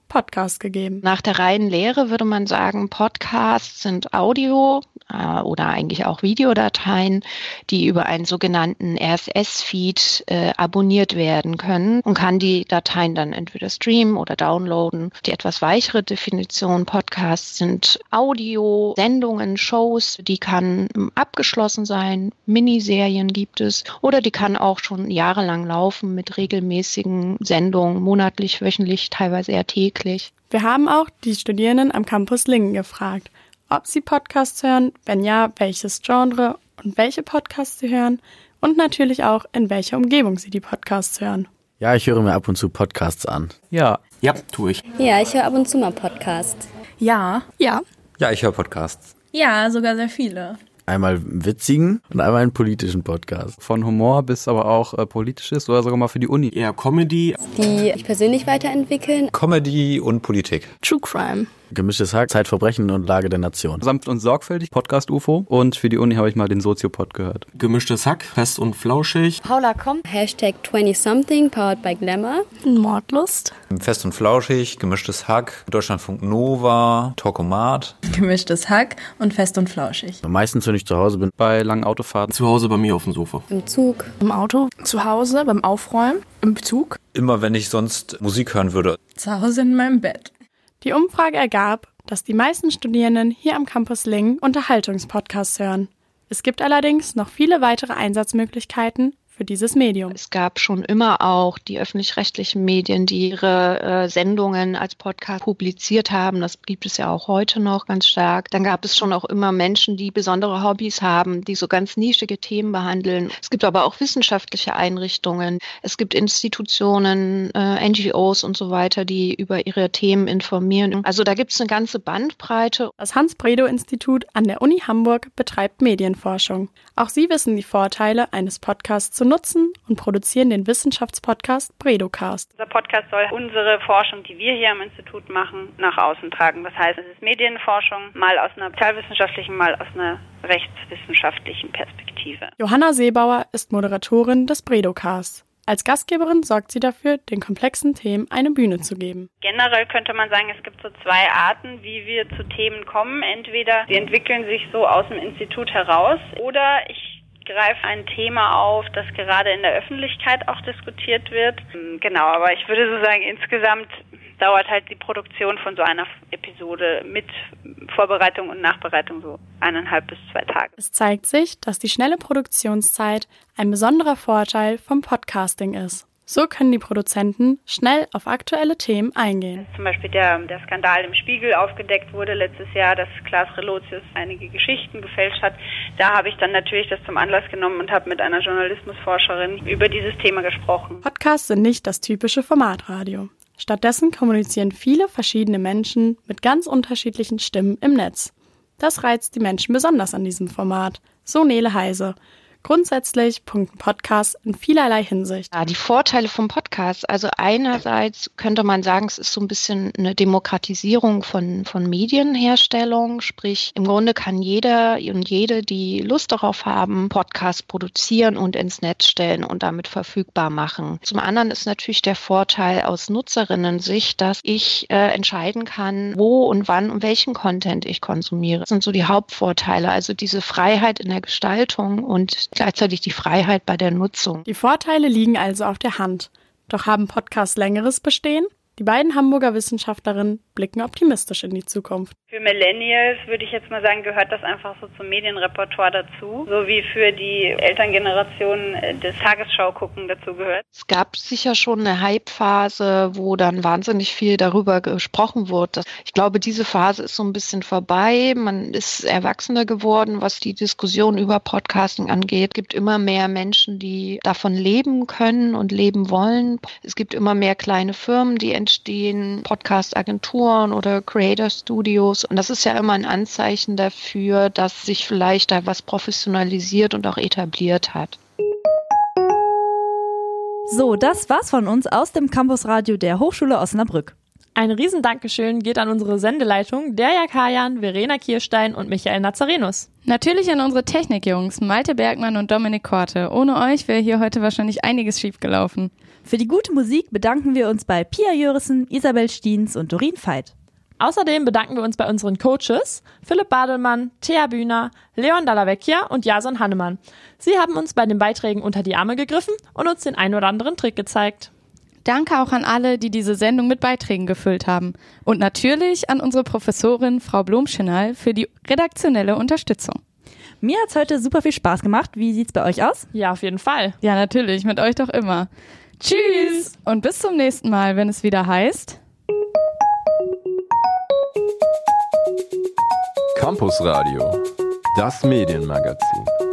Podcast gegeben. Nach der reinen Lehre würde man sagen, Podcasts sind Audio äh, oder eigentlich auch Videodateien, die über einen sogenannten R S S-Feed äh, abonniert werden können und kann die Dateien dann entweder streamen oder downloaden. Die etwas weichere Definition Podcasts sind Audio-Sendungen, Shows, die kann abgeschlossen sein, Miniserien gibt es oder die kann auch schon jahrelang laufen mit regelmäßigen Sendungen, monatlich, wöchentlich, teilweise eher täglich. Wir haben auch die Studierenden am Campus Lingen gefragt, ob sie Podcasts hören, wenn ja, welches Genre und welche Podcasts sie hören und natürlich auch, in welcher Umgebung sie die Podcasts hören. Ja, ich höre mir ab und zu Podcasts an. Ja. Ja, tue ich. Ja, ich höre ab und zu mal Podcasts. Ja. Ja. Ja, ich höre Podcasts. Ja, sogar sehr viele. Einmal einen witzigen und einmal einen politischen Podcast. Von Humor bis aber auch äh, politisches oder sogar mal für die Uni. Eher Comedy. Die ich persönlich weiterentwickeln. Comedy und Politik. True Crime. Gemischtes Hack, Zeitverbrechen und Lage der Nation. Sanft und sorgfältig, Podcast U F O. Und für die Uni habe ich mal den Soziopod gehört. Gemischtes Hack, fest und flauschig. Paula kommt. Hashtag zwanzig something, powered by Glamour. Mordlust. Fest und flauschig, gemischtes Hack, Deutschlandfunk Nova, Talkomat. Gemischtes Hack und fest und flauschig. Meistens, wenn ich zu Hause bin. Bei langen Autofahrten. Zu Hause bei mir auf dem Sofa. Im Zug. Im Auto. Zu Hause, beim Aufräumen. Im Zug. Immer wenn ich sonst Musik hören würde. Zu Hause in meinem Bett. Die Umfrage ergab, dass die meisten Studierenden hier am Campus Lingen Unterhaltungspodcasts hören. Es gibt allerdings noch viele weitere Einsatzmöglichkeiten für dieses Medium. Es gab schon immer auch die öffentlich-rechtlichen Medien, die ihre äh, Sendungen als Podcast publiziert haben. Das gibt es ja auch heute noch ganz stark. Dann gab es schon auch immer Menschen, die besondere Hobbys haben, die so ganz nischige Themen behandeln. Es gibt aber auch wissenschaftliche Einrichtungen. Es gibt Institutionen, äh, N G Os und so weiter, die über ihre Themen informieren. Also da gibt es eine ganze Bandbreite. Das Hans-Bredow-Institut an der Uni Hamburg betreibt Medienforschung. Auch sie wissen die Vorteile eines Podcasts zu nutzen und produzieren den Wissenschaftspodcast Bredocast. Unser Podcast soll unsere Forschung, die wir hier am Institut machen, nach außen tragen. Das heißt, es ist Medienforschung, mal aus einer sozialwissenschaftlichen, mal aus einer rechtswissenschaftlichen Perspektive. Johanna Seebauer ist Moderatorin des Bredocasts. Als Gastgeberin sorgt sie dafür, den komplexen Themen eine Bühne zu geben. Generell könnte man sagen, es gibt so zwei Arten, wie wir zu Themen kommen. Entweder sie entwickeln sich so aus dem Institut heraus oder ich greife ein Thema auf, das gerade in der Öffentlichkeit auch diskutiert wird. Genau, aber ich würde so sagen, insgesamt dauert halt die Produktion von so einer Episode mit Vorbereitung und Nachbereitung so eineinhalb bis zwei Tage. Es zeigt sich, dass die schnelle Produktionszeit ein besonderer Vorteil vom Podcasting ist. So können die Produzenten schnell auf aktuelle Themen eingehen. Zum Beispiel der, der Skandal im Spiegel aufgedeckt wurde letztes Jahr, dass Klaas Relotius einige Geschichten gefälscht hat. Da habe ich dann natürlich das zum Anlass genommen und habe mit einer Journalismusforscherin über dieses Thema gesprochen. Podcasts sind nicht das typische Formatradio. Stattdessen kommunizieren viele verschiedene Menschen mit ganz unterschiedlichen Stimmen im Netz. Das reizt die Menschen besonders an diesem Format. So Nele Heise. Grundsätzlich punkten Podcasts in vielerlei Hinsicht. Ja, die Vorteile vom Podcast. Also einerseits könnte man sagen, es ist so ein bisschen eine Demokratisierung von, von Medienherstellung. Sprich, im Grunde kann jeder und jede, die Lust darauf haben, Podcasts produzieren und ins Netz stellen und damit verfügbar machen. Zum anderen ist natürlich der Vorteil aus Nutzerinnen-Sicht, dass ich äh, entscheiden kann, wo und wann und welchen Content ich konsumiere. Das sind so die Hauptvorteile. Also diese Freiheit in der Gestaltung und gleichzeitig die Freiheit bei der Nutzung. Die Vorteile liegen also auf der Hand. Doch haben Podcasts längeres Bestehen? Die beiden Hamburger Wissenschaftlerinnen blicken optimistisch in die Zukunft. Für Millennials würde ich jetzt mal sagen, gehört das einfach so zum Medienrepertoire dazu, so wie für die Elterngeneration das Tagesschau-Gucken dazu gehört. Es gab sicher schon eine Hype-Phase, wo dann wahnsinnig viel darüber gesprochen wurde. Ich glaube, diese Phase ist so ein bisschen vorbei. Man ist erwachsener geworden, was die Diskussion über Podcasting angeht. Es gibt immer mehr Menschen, die davon leben können und leben wollen. Es gibt immer mehr kleine Firmen, die entstehen, Podcast-Agenturen oder Creator-Studios. Und das ist ja immer ein Anzeichen dafür, dass sich vielleicht da was professionalisiert und auch etabliert hat. So, das war's von uns aus dem Campusradio der Hochschule Osnabrück. Ein riesen Dankeschön geht an unsere Sendeleitung Derja Kajan, Verena Kirstein und Michael Nazarenus. Natürlich an unsere Technikjungs, Malte Bergmann und Dominik Korte. Ohne euch wäre hier heute wahrscheinlich einiges schiefgelaufen. Für die gute Musik bedanken wir uns bei Pia Jörissen, Isabel Stiens und Doreen Veit. Außerdem bedanken wir uns bei unseren Coaches Philipp Badelmann, Thea Bühner, Leon Dallavecchia und Jason Hannemann. Sie haben uns bei den Beiträgen unter die Arme gegriffen und uns den ein oder anderen Trick gezeigt. Danke auch an alle, die diese Sendung mit Beiträgen gefüllt haben. Und natürlich an unsere Professorin Frau Blomschenal für die redaktionelle Unterstützung. Mir hat's heute super viel Spaß gemacht. Wie sieht's bei euch aus? Ja, auf jeden Fall. Ja, natürlich, mit euch doch immer. Tschüss und bis zum nächsten Mal, wenn es wieder heißt... Campus Radio, das Medienmagazin.